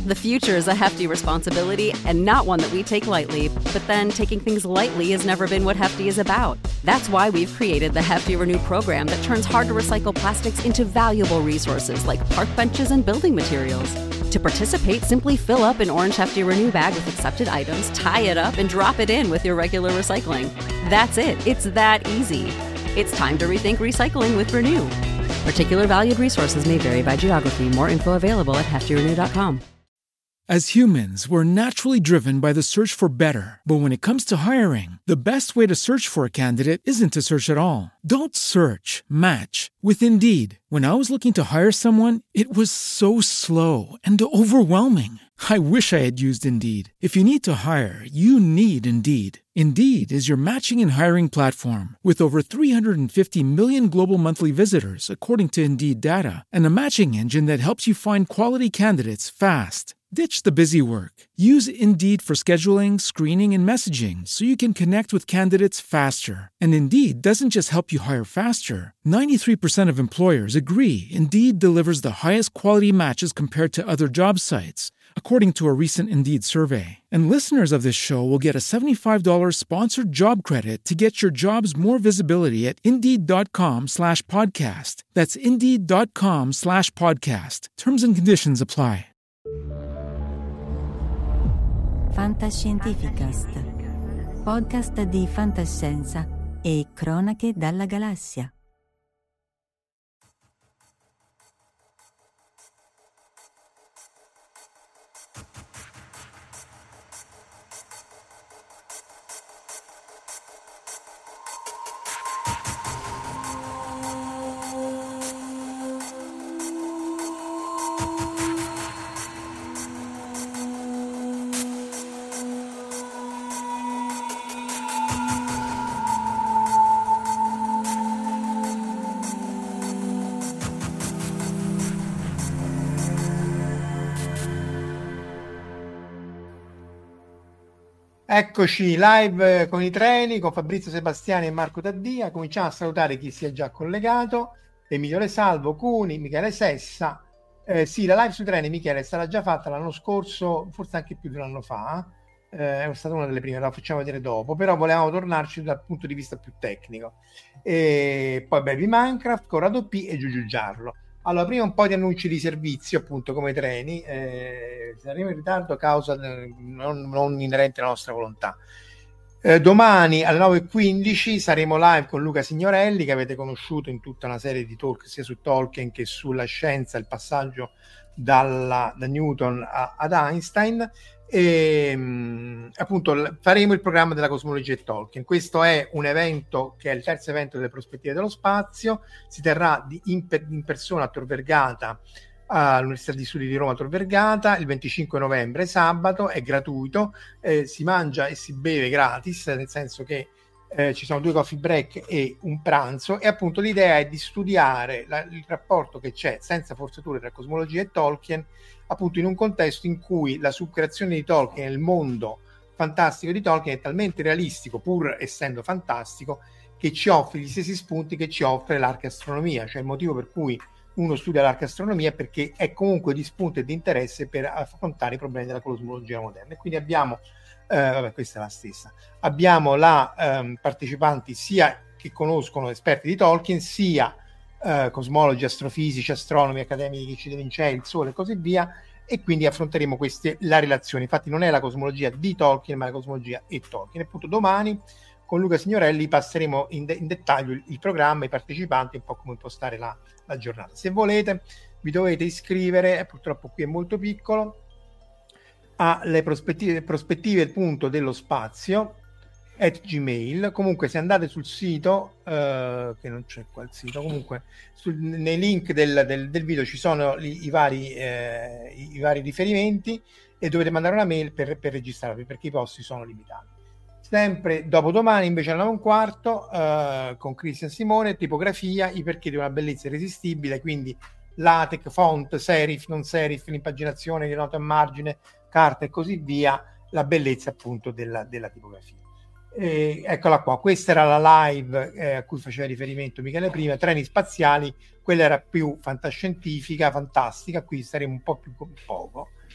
The future is a hefty responsibility and not one that we take lightly, but then taking things lightly has never been what Hefty is about. That's why we've created the Hefty Renew program that turns hard-to-recycle plastics into valuable resources like park benches and building materials. To participate, simply fill up an orange Hefty Renew bag with accepted items, tie it up, and drop it in with your regular recycling. That's it. It's that easy. It's time to rethink recycling with Renew. Particular valued resources may vary by geography. More info available at heftyrenew.com. As humans, we're naturally driven by the search for better. But when it comes to hiring, the best way to search for a candidate isn't to search at all. Don't search, match with Indeed. When I was looking to hire someone, it was so slow and overwhelming. I wish I had used Indeed. If you need to hire, you need Indeed. Indeed is your matching and hiring platform with over 350 million global monthly visitors, according to Indeed data, and a matching engine that helps you find quality candidates fast. Ditch the busy work. Use Indeed for scheduling, screening, and messaging so you can connect with candidates faster. And Indeed doesn't just help you hire faster. 93% of employers agree Indeed delivers the highest quality matches compared to other job sites, according to a recent Indeed survey. And listeners of this show will get a $75 sponsored job credit to get your jobs more visibility at Indeed.com/podcast. That's Indeed.com/podcast. Terms and conditions apply. Fantascientificast, podcast di fantascienza e cronache dalla galassia. Eccoci live con i treni, con Fabrizio Sebastiani e Marco Taddia. Cominciamo a salutare chi si è già collegato: Emilio Lesalvo, Cuni, Michele Sessa. Sì, la live sui treni, Michele, è stata già fatta l'anno scorso, forse anche più di un anno fa. È stata una delle prime, la facciamo vedere dopo, però volevamo tornarci dal punto di vista più tecnico. E poi Baby Minecraft, Corrado P e Giugiu Giarlo. Allora, prima un po' di annunci di servizio, appunto, come treni. Saremo in ritardo a causa non inerente alla nostra volontà. Domani alle 9:15 saremo live con Luca Signorelli, che avete conosciuto in tutta una serie di talk sia su Tolkien che sulla scienza, il passaggio da Newton ad Einstein. E appunto faremo il programma della cosmologia e Tolkien. Questo è un evento che è il terzo evento delle prospettive dello spazio. Si terrà in persona a Tor Vergata, all'Università di Studi di Roma Tor Vergata, il 25 novembre, sabato. È gratuito, si mangia e si beve gratis, nel senso che ci sono 2 coffee break e un pranzo, e appunto l'idea è di studiare il rapporto che c'è, senza forzature, tra cosmologia e Tolkien, appunto in un contesto in cui la subcreazione di Tolkien, il mondo fantastico di Tolkien, è talmente realistico, pur essendo fantastico, che ci offre gli stessi spunti che ci offre l'archeastronomia. Cioè il motivo per cui uno studia l'archeastronomia è perché è comunque di spunto e di interesse per affrontare i problemi della cosmologia moderna. E quindi abbiamo questa è la stessa. Abbiamo partecipanti sia che conoscono esperti di Tolkien, sia cosmologi, astrofisici, astronomi, accademici di Lincei, il Sole e così via, e quindi affronteremo la relazione. Infatti non è la cosmologia di Tolkien, ma la cosmologia e Tolkien. E appunto domani con Luca Signorelli passeremo in dettaglio il programma, i partecipanti, un po' come impostare la giornata. Se volete vi dovete iscrivere, purtroppo qui è molto piccolo, alle prospettive appunto dello spazio @gmail. Comunque se andate sul sito, che non c'è qua il sito, comunque nei link del video ci sono i vari riferimenti, e dovete mandare una mail per registrarvi, perché i posti sono limitati. Sempre dopodomani invece alle 9:15 con Cristian Simone, tipografia, i perché di una bellezza irresistibile, quindi LaTeX, font, serif, non serif, l'impaginazione di nota a margine, carta e così via, la bellezza appunto della tipografia. Eccola qua, questa era la live a cui faceva riferimento Michele prima, treni spaziali. Quella era più fantascientifica, fantastica, qui saremo un po' più poco,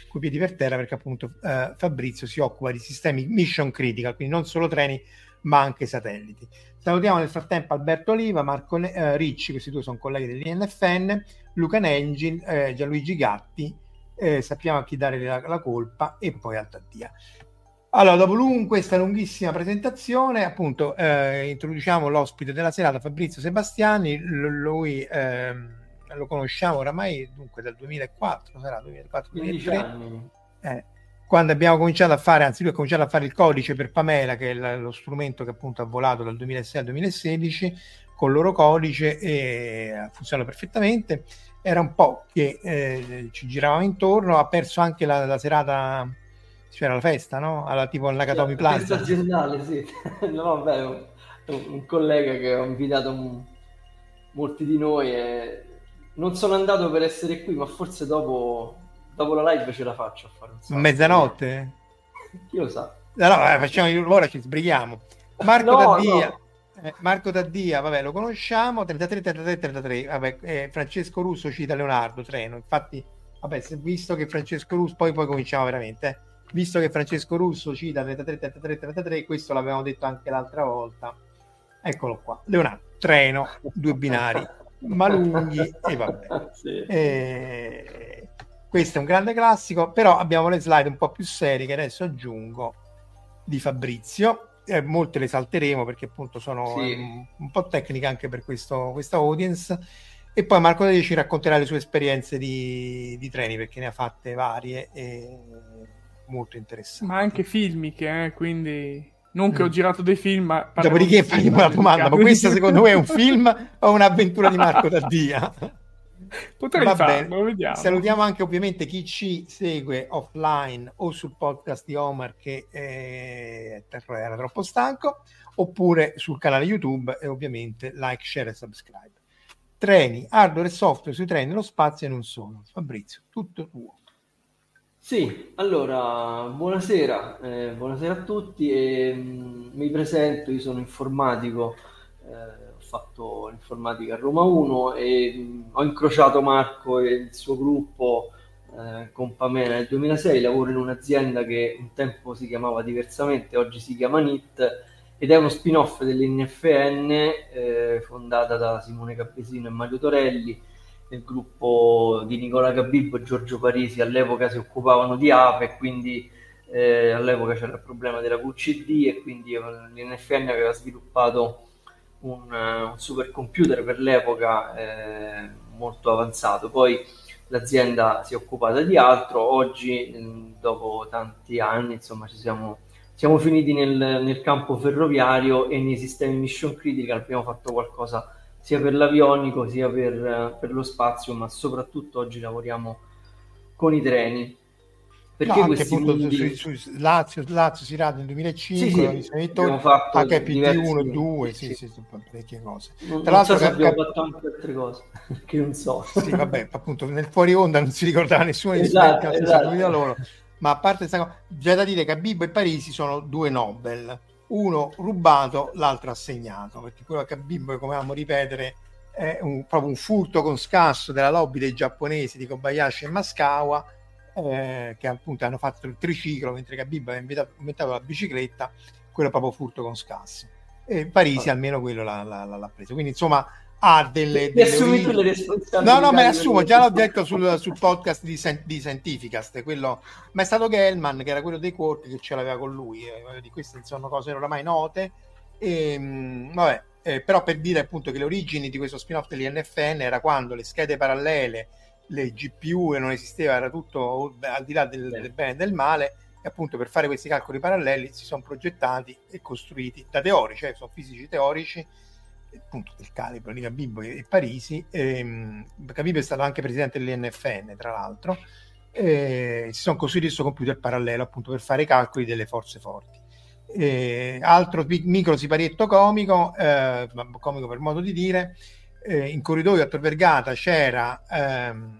coi piedi per terra, perché appunto Fabrizio si occupa di sistemi mission critical, quindi non solo treni ma anche satelliti. Salutiamo nel frattempo Alberto Oliva, Marco Ricci, questi due sono colleghi dell'INFN, Luca Nengin, Gianluigi Gatti, sappiamo a chi dare la colpa, e poi a Taddia. Allora, dopo questa lunghissima presentazione, appunto, introduciamo l'ospite della serata, Fabrizio Sebastiani. Lui lo conosciamo oramai dunque dal 2004, sarà 2004-2003, anni. Quando abbiamo cominciato a fare, anzi lui ha cominciato a fare il codice per Pamela, che è lo strumento che appunto ha volato dal 2006 al 2016 con il loro codice, e funziona perfettamente. Era un po' che ci giravamo intorno, ha perso anche la serata, c'era la festa, no? Tipo al Nakatomi Plaza. Festa aziendale, sì. No, vabbè, un collega che ho invitato molti di noi, e non sono andato per essere qui, ma forse dopo la live ce la faccio a fare un salto. Mezzanotte? Chi lo sa? No, facciamo, ora ci sbrighiamo. Marco Taddia, vabbè, lo conosciamo. 33, vabbè, Francesco Russo cita Leonardo Treno, infatti, vabbè, visto che Francesco Russo, poi cominciamo veramente, visto che Francesco Russo cita 33, questo l'avevamo detto anche l'altra volta, eccolo qua, Leonardo Treno, 2 binari ma lunghi, e vabbè. Sì. Questo è un grande classico, però abbiamo le slide un po' più serie che adesso aggiungo di Fabrizio. Molte le salteremo perché appunto sono un po' tecniche anche per questa audience, e poi Marco Taddia ci racconterà le sue esperienze di treni, perché ne ha fatte varie e molto interessanti, ma anche filmiche, quindi non che ho girato dei film, ma dopodiché faremo la domanda: ma questo secondo voi è un film o un'avventura di Marco Taddia? Potrei farlo, vediamo. Salutiamo anche ovviamente chi ci segue offline o sul podcast di Omar, che era troppo stanco, oppure sul canale YouTube, e ovviamente like, share e subscribe. Treni, hardware e software sui treni nello spazio e non solo. Fabrizio, tutto tuo. Sì, allora, buonasera a tutti, mi presento, io sono informatico, ho fatto l'informatica a Roma 1 e ho incrociato Marco e il suo gruppo con Pamela nel 2006. Lavoro in un'azienda che un tempo si chiamava diversamente, oggi si chiama NIT, ed è uno spin-off dell'INFN, fondata da Simone Cappesino e Mario Torelli. Nel gruppo di Nicola Cabibbo e Giorgio Parisi all'epoca si occupavano di APE, e quindi all'epoca c'era il problema della QCD, e quindi l'INFN aveva sviluppato un supercomputer per l'epoca molto avanzato. Poi l'azienda si è occupata di altro. Oggi, dopo tanti anni, insomma, siamo finiti nel campo ferroviario e nei sistemi mission critical. Abbiamo fatto qualcosa sia per l'avionico sia per lo spazio, ma soprattutto oggi lavoriamo con i treni. Perché anche appunto su Lazio Sirato nel 2005 abbiamo fatto HPT1, 2, parecchie cose. Tra l'altro abbiamo fatto anche altre cose che non so. Sì, vabbè, appunto nel fuori onda non si ricordava nessuno di loro. Ma a parte questa cosa, già da dire che Cabibbo e Parisi sono 2 Nobel, uno rubato, l'altro assegnato, perché quello che Cabibbo, come amiamo ripetere, è proprio un furto con scasso della lobby dei giapponesi di Kobayashi e Maskawa, che appunto hanno fatto il triciclo, mentre Cabibbo aveva inventato la bicicletta. Quello è proprio furto con scasso, e Parisi almeno quello l'ha preso, quindi insomma ha delle assumi tu le responsabilità. No, me le assumo, già l'ho detto sul podcast di Scientificast, quello, ma è stato Gell-Mann, che era quello dei quark, che ce l'aveva con lui, di queste sono cose oramai note, però per dire appunto che le origini di questo spin-off dell'INFN era quando le schede parallele, le GPU, non esisteva, era tutto al di là del bene e del male, e appunto per fare questi calcoli paralleli si sono progettati e costruiti da teorici, cioè sono fisici teorici, appunto del calibro di Cabibbo e Parisi. Cabibbo è stato anche presidente dell'INFN, tra l'altro. Si sono costruiti questo computer parallelo appunto per fare i calcoli delle forze forti. Altro micro siparietto comico per modo di dire, in corridoio a Tor Vergata c'era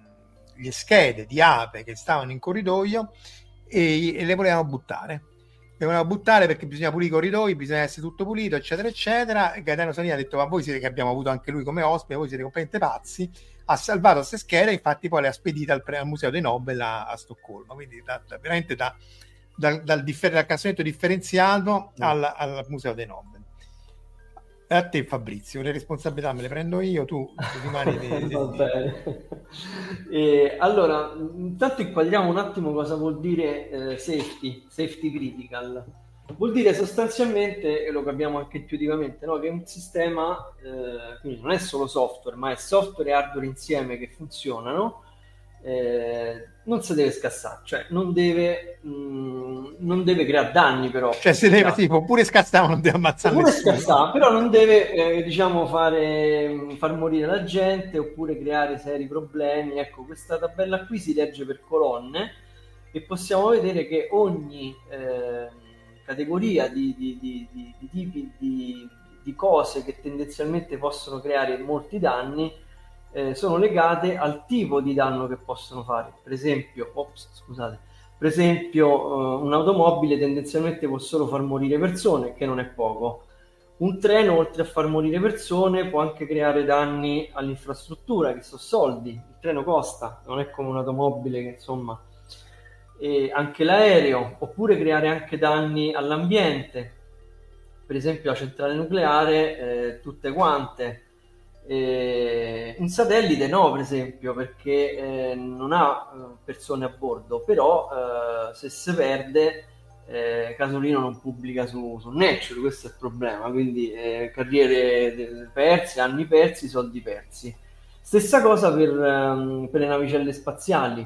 le schede di Ape che stavano in corridoio e le volevano buttare. devono buttare perché bisogna pulire i corridoi, bisogna essere tutto pulito, eccetera, eccetera. E Gaetano Salini ha detto: ma voi siete, che abbiamo avuto anche lui come ospite, voi siete completamente pazzi. Ha salvato queste schede, infatti poi le ha spedite al Museo dei Nobel a Stoccolma. Quindi veramente dal canzonetto differenziato al Museo dei Nobel. E a te, Fabrizio, le responsabilità me le prendo io, tu rimani Va bene. Allora, intanto inquadriamo un attimo cosa vuol dire safety critical. Vuol dire sostanzialmente, e lo capiamo anche intuitivamente, no? Che un sistema, quindi non è solo software, ma è software e hardware insieme che funzionano, non si deve scassare, cioè non deve creare danni, però. Cioè se deve, sì, può pure scassare, ma non deve ammazzare nessuno. Scassare, però non deve, diciamo, far morire la gente oppure creare seri problemi. Ecco, questa tabella qui si legge per colonne e possiamo vedere che ogni categoria di tipi di cose che tendenzialmente possono creare molti danni sono legate al tipo di danno che possono fare. Per esempio, un'automobile tendenzialmente può solo far morire persone, che non è poco. Un treno, oltre a far morire persone, può anche creare danni all'infrastruttura, che sono soldi. Il treno costa, non è come un'automobile che insomma... E anche l'aereo, oppure creare anche danni all'ambiente, per esempio la centrale nucleare, tutte quante. Un satellite no, per esempio, perché non ha persone a bordo, però se si perde Casolino non pubblica su Nature, questo è il problema, quindi carriere perse, anni persi, soldi persi. Stessa cosa per le navicelle spaziali.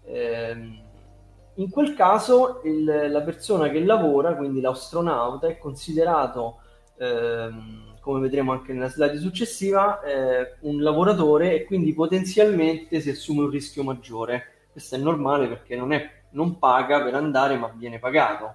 In quel caso la persona che lavora, quindi l'astronauta, è considerato, come vedremo anche nella slide successiva, un lavoratore e quindi potenzialmente si assume un rischio maggiore. Questo è normale perché non paga per andare, ma viene pagato.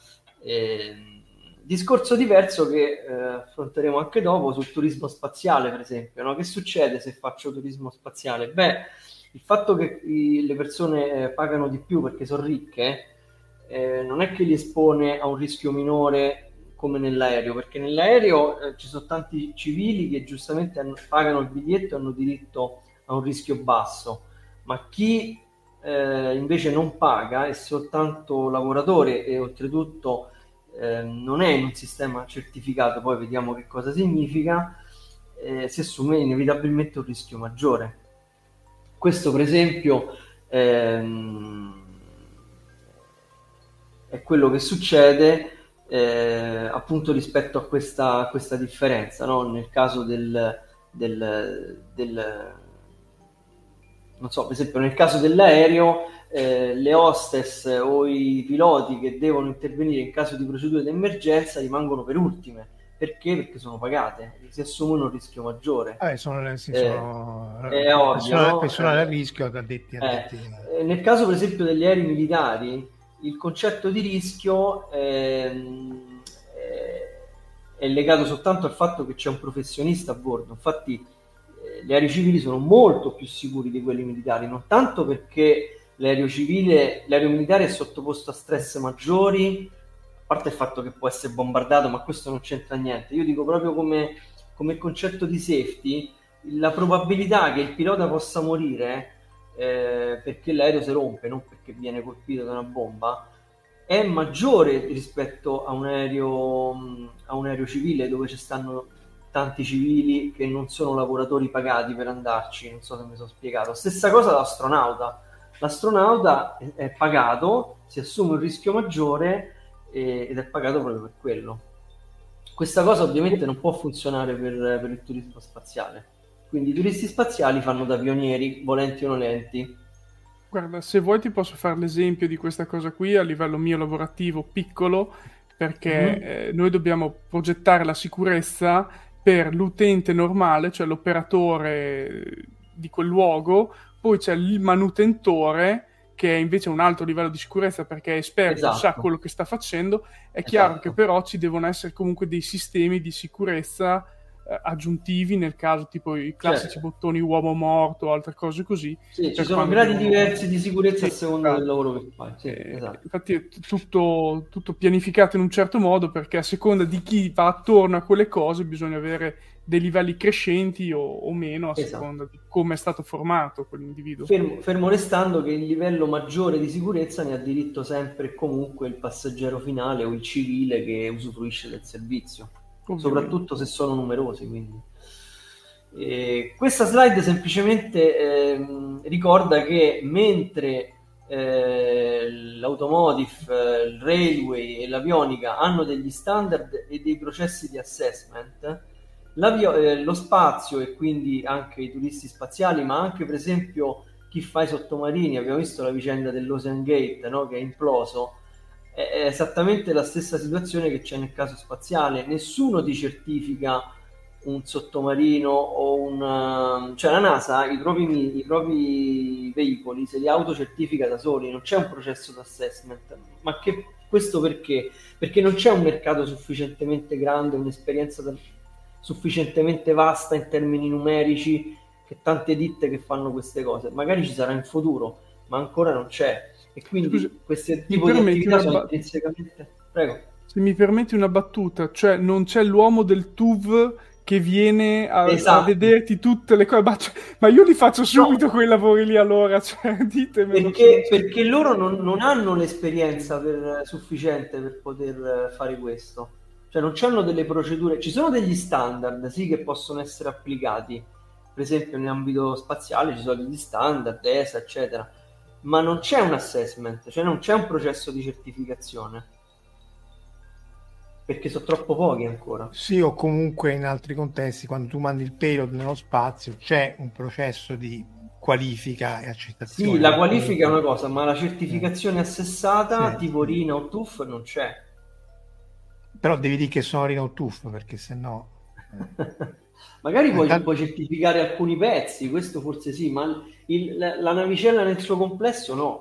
Discorso diverso che affronteremo anche dopo sul turismo spaziale, per esempio, no? Che succede se faccio turismo spaziale? Beh, il fatto che le persone pagano di più perché sono ricche non è che li espone a un rischio minore come nell'aereo, perché nell'aereo ci sono tanti civili che giustamente pagano il biglietto e hanno diritto a un rischio basso, ma chi invece non paga è soltanto lavoratore e oltretutto non è in un sistema certificato, poi vediamo che cosa significa, si assume inevitabilmente un rischio maggiore. Questo per esempio è quello che succede appunto rispetto a questa differenza, no? Nel caso non so, per esempio nel caso dell'aereo le hostess o i piloti che devono intervenire in caso di procedure di emergenza rimangono per ultime. Perché? Perché sono pagate, si assumono un rischio maggiore. Sono ovvio, personale a rischio addetti. Nel caso per esempio degli aerei militari, il concetto di rischio è legato soltanto al fatto che c'è un professionista a bordo. Infatti gli aerei civili sono molto più sicuri di quelli militari, non tanto perché l'aereo militare è sottoposto a stress maggiori, a parte il fatto che può essere bombardato, ma questo non c'entra niente. Io dico proprio come concetto di safety, la probabilità che il pilota possa morire perché l'aereo si rompe, non perché viene colpito da una bomba, è maggiore rispetto a un aereo civile dove ci stanno tanti civili che non sono lavoratori pagati per andarci. Non so se mi sono spiegato. Stessa cosa l'astronauta è pagato, si assume un rischio maggiore ed è pagato proprio per quello. Questa cosa ovviamente non può funzionare per il turismo spaziale, quindi i turisti spaziali fanno da pionieri, volenti o nolenti. Guarda, se vuoi ti posso fare l'esempio di questa cosa qui a livello mio lavorativo piccolo, perché noi dobbiamo progettare la sicurezza per l'utente normale, cioè l'operatore di quel luogo, poi c'è il manutentore che è invece un altro livello di sicurezza perché è esperto, esatto, sa quello che sta facendo. È chiaro che però ci devono essere comunque dei sistemi di sicurezza aggiuntivi nel caso, tipo i classici bottoni uomo morto o altre cose così. Sì, ci sono gradi diversi di sicurezza a seconda del lavoro che fai. Sì, esatto. Infatti è tutto pianificato in un certo modo, perché a seconda di chi va attorno a quelle cose bisogna avere dei livelli crescenti o meno a seconda di come è stato formato quell'individuo. Fermo restando che il livello maggiore di sicurezza ne ha diritto sempre e comunque il passeggero finale o il civile che usufruisce del servizio. Soprattutto se sono numerosi. Quindi questa slide semplicemente ricorda che mentre l'automotive, il railway e l'avionica hanno degli standard e dei processi di assessment, lo spazio e quindi anche i turisti spaziali, ma anche per esempio chi fa i sottomarini, abbiamo visto la vicenda dell'Ocean Gate, no? Che è imploso. È esattamente la stessa situazione che c'è nel caso spaziale. Nessuno ti certifica un sottomarino o cioè la NASA i propri veicoli se li autocertifica da soli, non c'è un processo di assessment. Ma questo perché? Perché non c'è un mercato sufficientemente grande, un'esperienza sufficientemente vasta in termini numerici, che tante ditte che fanno queste cose. Magari ci sarà in futuro, ma ancora non c'è. E quindi questi tipi di attività sono intrinsecamente... Prego. Se mi permetti una battuta, cioè non c'è l'uomo del TUV che viene a vederti tutte le cose, ma io li faccio subito quei lavori lì, allora, cioè, ditemelo. Perché loro non hanno l'esperienza sufficiente per poter fare questo, cioè non c'hanno delle procedure, ci sono degli standard, sì, che possono essere applicati, per esempio in ambito spaziale ci sono degli standard, ESA, eccetera, ma non c'è un assessment, cioè non c'è un processo di certificazione, perché sono troppo pochi ancora. Sì, o comunque in altri contesti, quando tu mandi il payload nello spazio, c'è un processo di qualifica e accettazione. Sì, la qualifica è una cosa, ma la certificazione assessata, tipo RINA o TUF, non c'è. Però devi dire che sono RINA o TUF, perché sennò... Magari puoi certificare alcuni pezzi, questo forse sì, ma la navicella nel suo complesso no.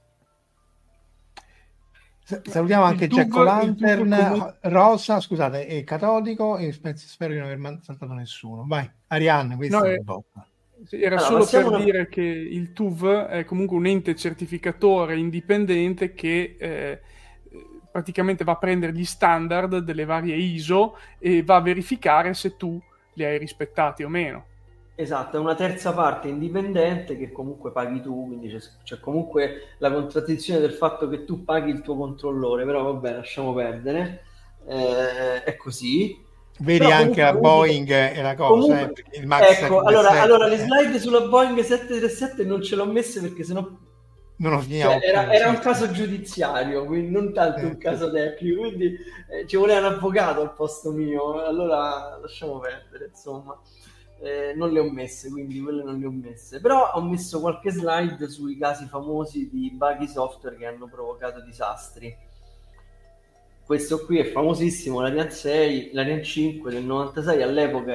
Salutiamo anche Jack Lantern, Rosa, scusate, è catodico e spero di non aver saltato nessuno. Vai, Arianna, questo è era solo per dire che il TUV è comunque un ente certificatore indipendente che praticamente va a prendere gli standard delle varie ISO e va a verificare se tu li hai rispettati o meno. Esatto, è una terza parte indipendente che comunque paghi tu, quindi c'è comunque la contraddizione del fatto che tu paghi il tuo controllore, però vabbè, lasciamo perdere, è così. Vedi, però anche la Boeing è la cosa, comunque, il Max ecco, allora le slide sulla Boeing 737 non ce l'ho messe perché sennò non era un caso giudiziario, quindi non tanto un caso tecnico, quindi ci voleva un avvocato al posto mio, allora lasciamo perdere, insomma. Non le ho messe, quindi quelle non le ho messe, però ho messo qualche slide sui casi famosi di buggy software che hanno provocato disastri. Questo qui è famosissimo, l'Ariane 6, l'Ariane 5 del 96, all'epoca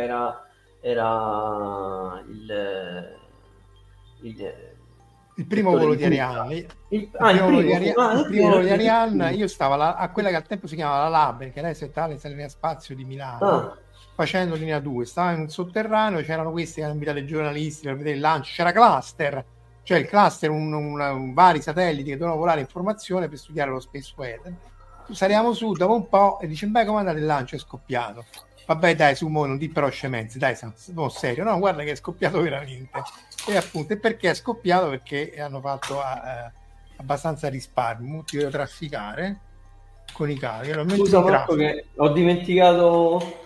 era il primo volo di Ariane. Il primo volo di Ariane, io stavo a quella che al tempo si chiamava la Lab, che adesso è tale linea spazio di Milano. Facendo linea 2, stava in un sotterraneo, c'erano questi che hanno invitato i giornalisti per vedere il lancio, c'era Cluster, cioè il cluster, vari satelliti che dovevano volare in formazione per studiare lo space weather. Saliamo su dopo un po' e dice: beh, come è andato il lancio? È scoppiato. Vabbè, dai, su, non di però scemenze, dai, no, serio, no, guarda che è scoppiato veramente. E appunto, e perché è scoppiato? Perché hanno fatto abbastanza risparmio, molti devo trafficare con i cavi. Scusa Marco che ho dimenticato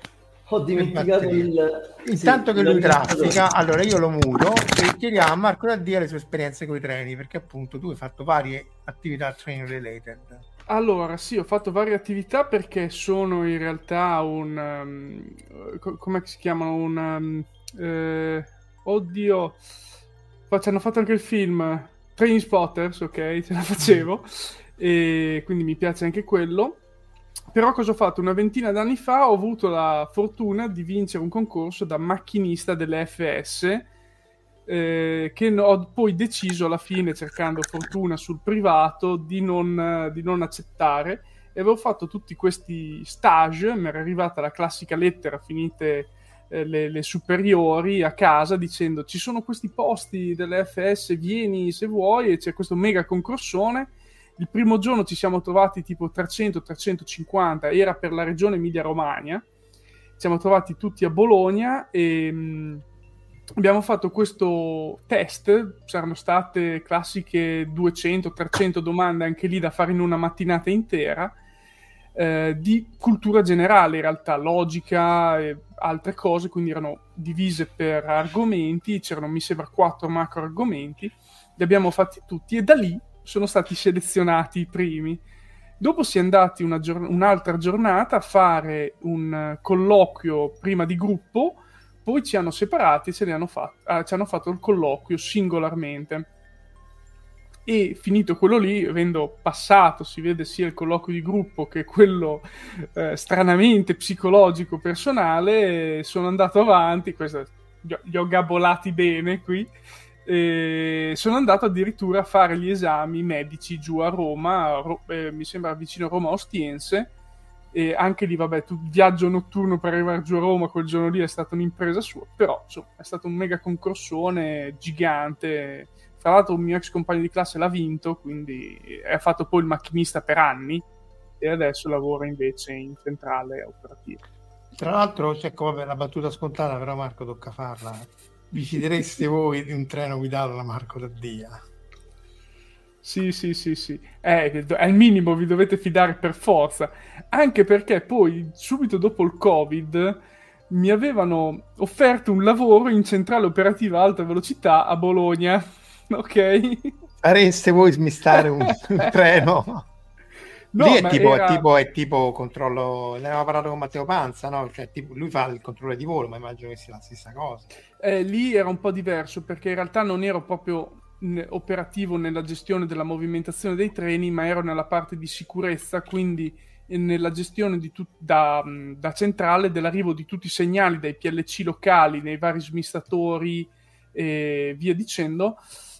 intanto che lui traffica, allora io lo muto e chiediamo a Marco Daddia le sue esperienze con i treni, perché appunto tu hai fatto varie attività train related. Allora sì, ho fatto varie attività perché sono in realtà come si chiamano, oddio, ci hanno fatto anche il film Train Spotters, ok, ce la facevo e quindi mi piace anche quello. Però cosa ho fatto? Una ventina d'anni fa ho avuto la fortuna di vincere un concorso da macchinista delle FS che ho poi deciso alla fine, cercando fortuna sul privato, di non accettare, e avevo fatto tutti questi stage, mi era arrivata la classica lettera finite le superiori a casa dicendo ci sono questi posti delle FS, vieni se vuoi, e c'è questo mega concorsone. Il primo giorno ci siamo trovati tipo 300-350, era per la regione Emilia-Romagna, ci siamo trovati tutti a Bologna e abbiamo fatto questo test, c'erano state classiche 200-300 domande anche lì da fare in una mattinata intera, di cultura generale in realtà, logica e altre cose, quindi erano divise per argomenti, c'erano mi sembra 4 macro argomenti, li abbiamo fatti tutti e da lì sono stati selezionati i primi. Dopo si è andati un'altra giornata a fare un colloquio prima di gruppo, poi ci hanno separati e ci hanno fatto il colloquio singolarmente. E finito quello lì, avendo passato, si vede sia il colloquio di gruppo che quello stranamente psicologico personale, sono andato avanti, li ho gabolati bene qui, e sono andato addirittura a fare gli esami medici giù a Roma, mi sembra vicino a Roma Ostiense, e anche lì vabbè, viaggio notturno per arrivare giù a Roma quel giorno lì è stata un'impresa sua, però insomma, è stato un mega concorsone gigante. Tra l'altro un mio ex compagno di classe l'ha vinto, quindi ha fatto poi il macchinista per anni e adesso lavora invece in centrale operativa. Tra l'altro c'è come la battuta scontata, però Marco tocca farla. Vi fidereste voi di un treno guidato da Marco Taddia? Sì. È il minimo, vi dovete fidare per forza. Anche perché poi, subito dopo il Covid, mi avevano offerto un lavoro in centrale operativa a alta velocità a Bologna. Ok? Fareste voi smistare un treno? No, lì è tipo controllo. Ne avevamo parlato con Matteo Panza, no? Cioè, tipo, lui fa il controllo di volo, ma immagino che sia la stessa cosa. Lì era un po' diverso perché in realtà non ero proprio operativo nella gestione della movimentazione dei treni, ma ero nella parte di sicurezza, quindi nella gestione da centrale dell'arrivo di tutti i segnali dai PLC locali, nei vari smistatori e via dicendo,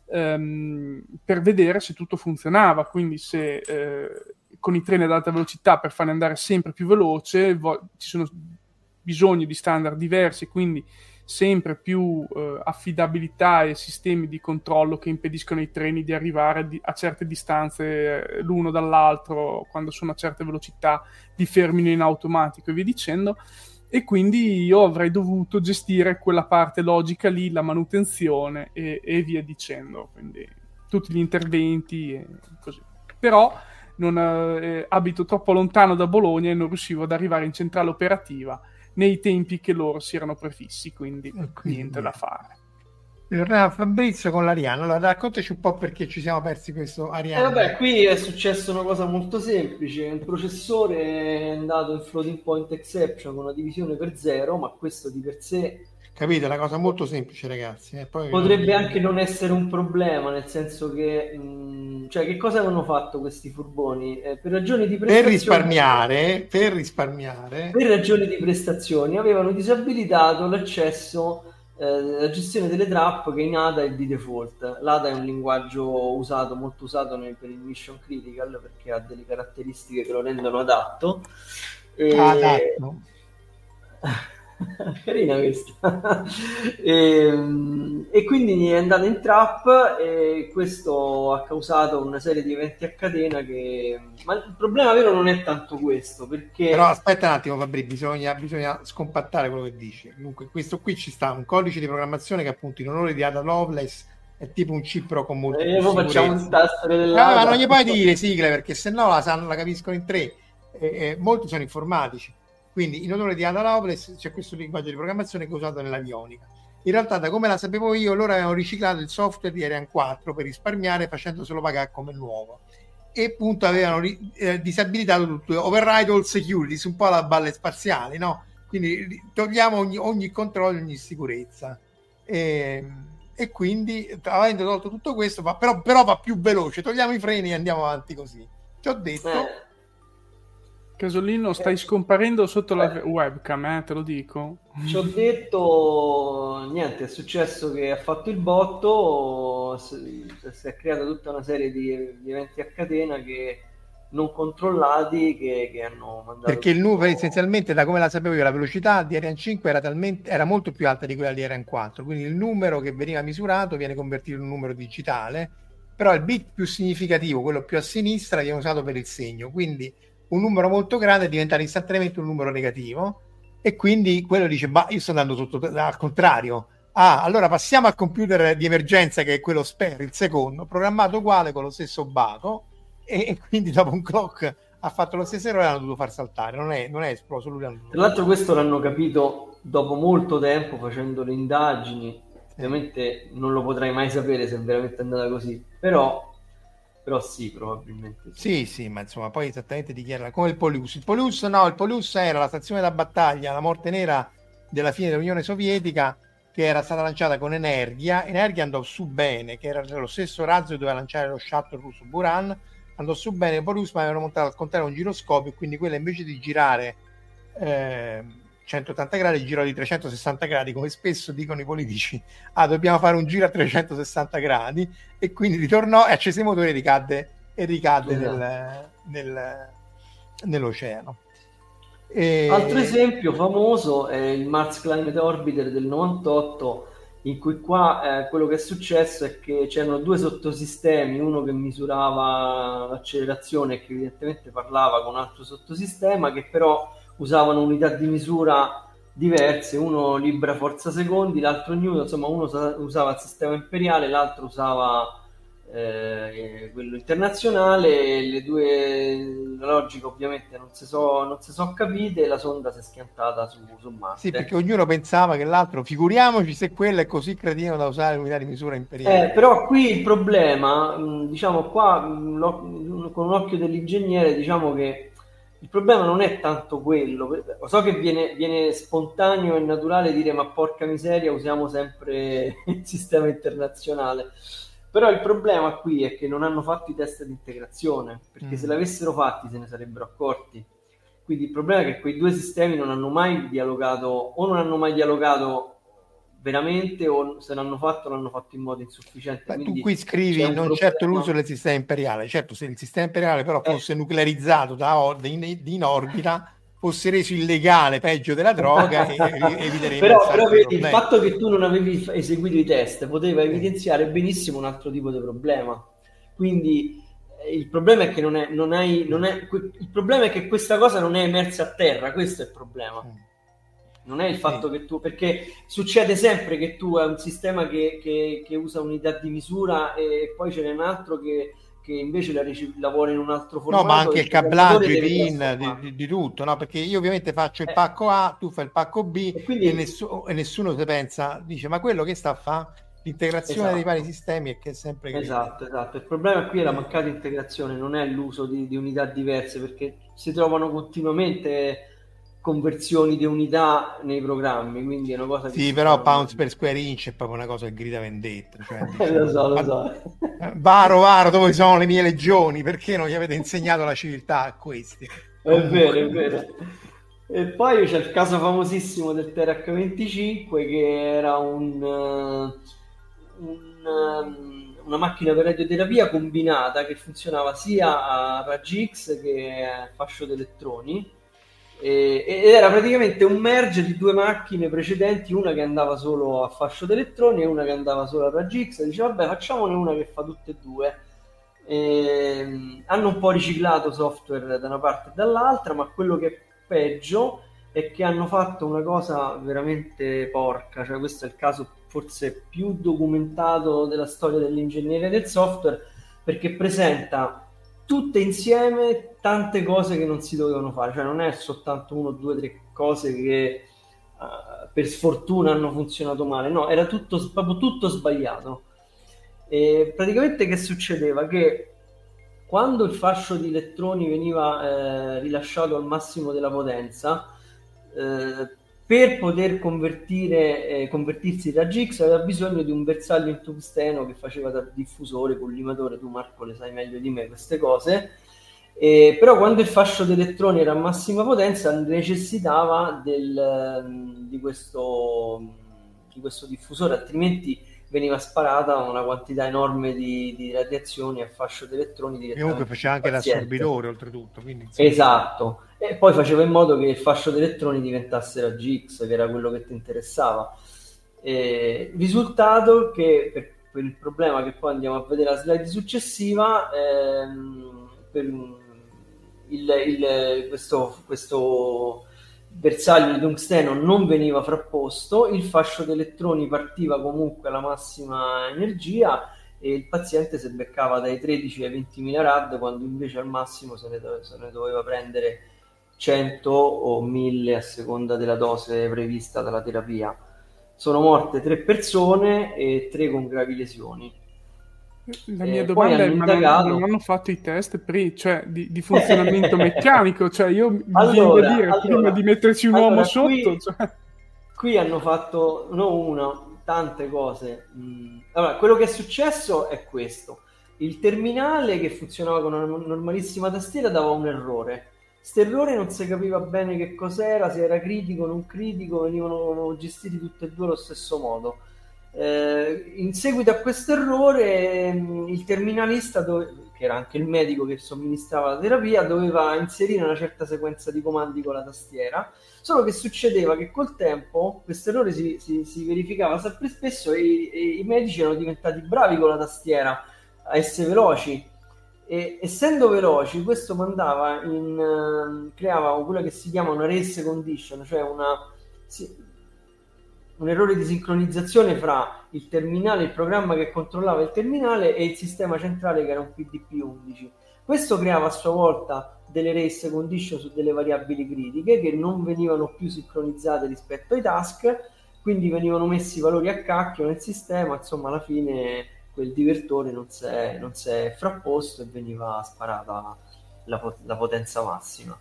per vedere se tutto funzionava, quindi se con i treni ad alta velocità, per farli andare sempre più veloce, ci sono bisogni di standard diversi, quindi sempre più affidabilità e sistemi di controllo che impediscono ai treni di arrivare a certe distanze l'uno dall'altro, quando sono a certe velocità di fermino in automatico e via dicendo. E quindi io avrei dovuto gestire quella parte logica lì, la manutenzione e via dicendo, quindi tutti gli interventi e così. Però abito troppo lontano da Bologna e non riuscivo ad arrivare in centrale operativa nei tempi che loro si erano prefissi, quindi niente da fare. Torniamo a Fabrizio con l'Ariane. Allora raccontaci un po' perché ci siamo persi questo Ariane. Vabbè, qui è successa una cosa molto semplice, un processore è andato in floating point exception con una divisione per 0, ma questo di per sé, capite, è una cosa molto semplice, ragazzi. Poi potrebbe anche non essere un problema, nel senso che cioè, che cosa avevano fatto questi furboni? Per ragioni di prestazioni, per risparmiare, per ragioni di prestazioni avevano disabilitato l'accesso, la gestione delle trap, che in ADA è di default. L'ADA è un linguaggio molto usato per il mission critical, perché ha delle caratteristiche che lo rendono adatto. Adatto. Carina questa. E quindi è andata in trap e questo ha causato una serie di eventi a catena ma il problema vero non è tanto questo, perché però aspetta un attimo Fabri, bisogna scompattare quello che dici. Comunque questo qui ci sta un codice di programmazione che appunto in onore di Ada Lovelace è tipo un cipro con molto più sicurezza. Facciamo un tasto dell'ADA. Ma non gli puoi dire sigle, perché se no la capiscono in tre. Molti sono informatici. Quindi in onore di Ada Lovelace c'è questo linguaggio di programmazione che è usato nell'avionica. In realtà, da come la sapevo io, loro avevano riciclato il software di Ariane 4 per risparmiare, facendoselo pagare come nuovo. E appunto avevano disabilitato tutto, override all securities, un po' la balle spaziali, no? Quindi togliamo ogni controllo, ogni sicurezza. E quindi, avendo tolto tutto questo, però va più veloce, togliamo i freni e andiamo avanti così. Ci ho detto... Casolino, stai scomparendo sotto la webcam, te lo dico. Ci ho detto, niente, è successo che ha fatto il botto, si è creata tutta una serie di eventi a catena che non controllati che hanno mandato... Perché il numero, essenzialmente, da come la sapevo io, la velocità di Ariane 5 era molto più alta di quella di Ariane 4, quindi il numero che veniva misurato viene convertito in un numero digitale, però il bit più significativo, quello più a sinistra, viene usato per il segno, quindi un numero molto grande diventa istantaneamente un numero negativo, e quindi quello dice, bah, io sto andando al contrario. Allora passiamo al computer di emergenza, che è quello spare, il secondo, programmato uguale con lo stesso baco, e quindi dopo un clock ha fatto lo stesso errore e hanno dovuto far saltare, non è esploso lui. Tra l'altro questo l'hanno capito dopo molto tempo, facendo le indagini. Ovviamente non lo potrai mai sapere se è veramente andata così, però sì, probabilmente sì, ma insomma poi esattamente dichiara come il Polus. Il Polus era la stazione da battaglia, la morte nera della fine dell'Unione Sovietica, che era stata lanciata con Energia andò su bene, che era lo stesso razzo che doveva lanciare lo shuttle russo Buran, andò su bene il Polus, ma avevano montato al contrario un giroscopio, quindi quella invece di girare 180 gradi girò di 360 gradi, come spesso dicono i politici. Dobbiamo fare un giro a 360 gradi, e quindi ritornò e accese i motori e ricadde nell'oceano. Altro esempio famoso è il Mars Climate Orbiter del 98, in cui qua quello che è successo è che c'erano due sottosistemi, uno che misurava l'accelerazione e che evidentemente parlava con un altro sottosistema, che però usavano unità di misura diverse, uno libra forza secondi, l'altro Newton, insomma uno usava il sistema imperiale, l'altro usava quello internazionale. La logica ovviamente non si so capite, e la sonda si è schiantata su Marte. Sì, perché ognuno pensava che l'altro, figuriamoci se quello è così cretino da usare l'unità di misura imperiale. Però qui il problema, diciamo qua, con un occhio dell'ingegnere, diciamo che il problema non è tanto quello. So che viene spontaneo e naturale dire ma porca miseria, usiamo sempre il sistema internazionale. Però il problema qui è che non hanno fatto i test di integrazione, perché se l'avessero fatti se ne sarebbero accorti. Quindi il problema è che quei due sistemi non hanno mai dialogato veramente, o se l'hanno fatto in modo insufficiente. Tu qui scrivi non certo l'uso del sistema imperiale. Certo, se il sistema imperiale però fosse nuclearizzato in orbita, fosse reso illegale, peggio della droga, e eviteremo. Però vedi, il fatto che tu non avevi eseguito i test poteva evidenziare benissimo un altro tipo di problema. Quindi il problema è che il problema è che questa cosa non è emersa a terra. Questo è il problema. Non è il fatto che tu, perché succede sempre che tu hai un sistema che usa unità di misura, e poi ce n'è un altro che invece lavora in un altro formato. No, ma anche il cablaggio, i pin, di tutto, no? Perché io ovviamente faccio il pacco A, tu fai il pacco B, e nessuno si pensa, dice, ma quello che sta a fare? L'integrazione dei vari sistemi è che è sempre... Esatto. Il problema qui è la mancata integrazione, non è l'uso di unità diverse, perché si trovano continuamente conversioni di unità nei programmi, quindi è una cosa che però pounds per square inch è proprio una cosa che grida vendetta, cioè, lo so. Varo, dove sono le mie legioni? Perché non gli avete insegnato la civiltà a questi? È vero. E poi c'è il caso famosissimo del TRH-25, che era una macchina per radioterapia combinata che funzionava sia a raggi X che a fascio di elettroni, ed era praticamente un merge di due macchine precedenti, una che andava solo a fascio di elettroni e una che andava solo a raggi X. Diceva vabbè, facciamone una che fa tutte e due. Hanno un po' riciclato software da una parte e dall'altra, ma quello che è peggio è che hanno fatto una cosa veramente porca. Cioè, questo è il caso forse più documentato della storia dell'ingegneria del software, perché presenta tutte insieme tante cose che non si dovevano fare. Cioè non è soltanto 1, 2, 3 cose che per sfortuna hanno funzionato male, no, era proprio tutto sbagliato. E praticamente che succedeva? Che quando il fascio di elettroni veniva rilasciato al massimo della potenza, per poter convertirsi in raggi X aveva bisogno di un bersaglio in tungsteno che faceva da diffusore, collimatore. Tu, Marco, le sai meglio di me queste cose. Però quando il fascio di elettroni era a massima potenza necessitava di questo diffusore, altrimenti veniva sparata una quantità enorme di radiazioni a fascio di elettroni E direttamente comunque faceva sul anche paziente. l'assorbitore oltretutto, quindi insomma, Esatto, e poi faceva in modo che il fascio di elettroni diventasse raggi X, che era quello che ti interessava. Risultato che per il problema che poi andiamo a vedere la slide successiva, questo bersaglio di tungsteno non veniva frapposto, il fascio di elettroni partiva comunque alla massima energia e il paziente si beccava dai 13 ai 20.000 rad, quando invece al massimo se ne doveva prendere 100 o 1000 a seconda della dose prevista dalla terapia. Sono morte 3 persone e 3 con gravi lesioni. La mia Poi domanda hanno è: ma indagato. non hanno fatto i test cioè, di funzionamento meccanico? Cioè, io mi viene da Allora, dire, prima di metterci un uomo sotto, cioè... qui hanno fatto tante cose. Allora, quello che è successo è questo: il terminale che funzionava con una normalissima tastiera dava un errore. Quest'errore non si capiva bene che cos'era, se era critico o non critico, venivano gestiti tutti e due allo stesso modo. In seguito a questo errore, il terminalista, che era anche il medico che somministrava la terapia, doveva inserire una certa sequenza di comandi con la tastiera, solo che succedeva che col tempo questo errore si verificava sempre spesso e i medici erano diventati bravi con la tastiera a essere veloci, e essendo veloci questo creava quella che si chiama una race condition, cioè un errore di sincronizzazione fra il terminale, il programma che controllava il terminale, e il sistema centrale che era un PDP-11. Questo creava a sua volta delle race condition su delle variabili critiche che non venivano più sincronizzate rispetto ai task, quindi venivano messi valori a cacchio nel sistema. Insomma, alla fine quel divertore non si è frapposto e veniva sparata la potenza massima.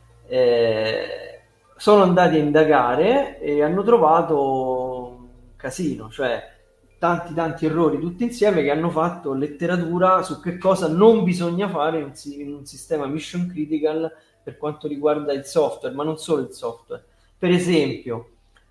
Sono andati a indagare e hanno trovato un casino, cioè tanti errori tutti insieme, che hanno fatto letteratura su che cosa non bisogna fare in un sistema mission critical per quanto riguarda il software, ma non solo il software. Per esempio,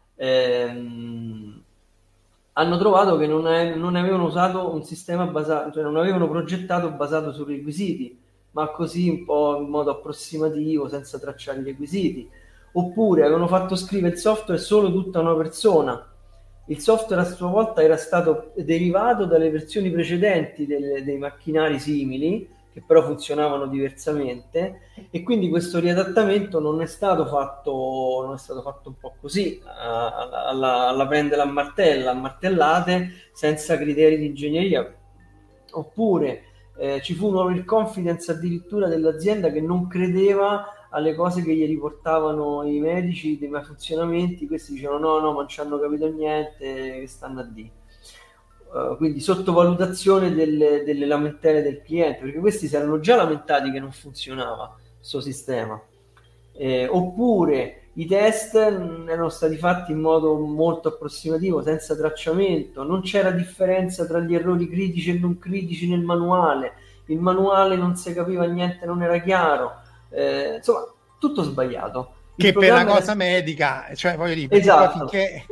hanno trovato che non avevano usato un sistema basato, cioè non avevano progettato basato su requisiti, ma così un po' in modo approssimativo, senza tracciare i requisiti. Oppure avevano fatto scrivere il software solo tutta una persona. Il software a sua volta era stato derivato dalle versioni precedenti dei macchinari simili, che però funzionavano diversamente, e quindi questo riadattamento non è stato fatto un po' così, alla prendere a martellate, senza criteri di ingegneria. Oppure ci fu un overconfidence addirittura dell'azienda, che non credeva alle cose che gli riportavano i medici dei malfunzionamenti. Questi dicevano no, ma non ci hanno capito niente, che stanno a dire. Quindi sottovalutazione delle lamentele del cliente, perché questi si erano già lamentati che non funzionava questo sistema. Oppure i test erano stati fatti in modo molto approssimativo, senza tracciamento, non c'era differenza tra gli errori critici e non critici nel manuale, il manuale non si capiva niente, non era chiaro, insomma tutto sbagliato. Che per la cosa medica, cioè voglio dire, esatto. Finché,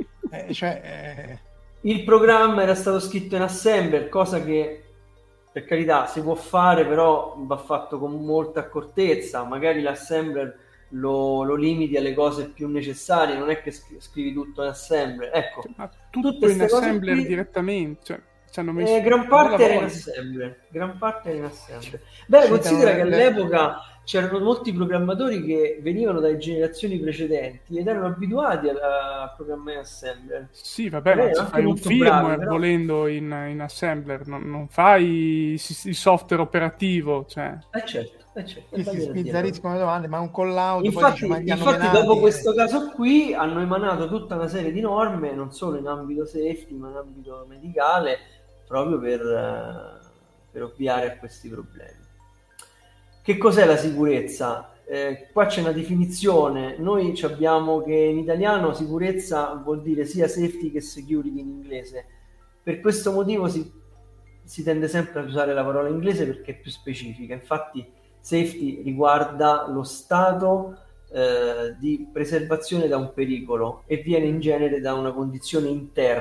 il programma era stato scritto in assembler, cosa che per carità si può fare, però va fatto con molta accortezza. Magari l'assembler lo limiti alle cose più necessarie, non è che scrivi tutto in assembler. Ecco, ma tutto in assembler direttamente, cioè ci hanno messo gran parte era in assembler. Beh, considera che all'epoca c'erano molti programmatori che venivano dalle generazioni precedenti ed erano abituati a programmare in assembler. Sì, vabbè, ma se fai un firmware però... volendo in assembler, non fai il software operativo, cioè. Certo. Si sbizzarriscono le domande, ma un call out. Infatti dopo questo caso qui hanno emanato tutta una serie di norme, non solo in ambito safety, ma in ambito medicale, proprio per ovviare a questi problemi. Che cos'è la sicurezza? Qua c'è una definizione. Noi abbiamo che in italiano sicurezza vuol dire sia safety che security in inglese. Per questo motivo si tende sempre ad usare la parola inglese, perché è più specifica. Infatti safety riguarda lo stato di preservazione da un pericolo e viene in genere da una condizione interna.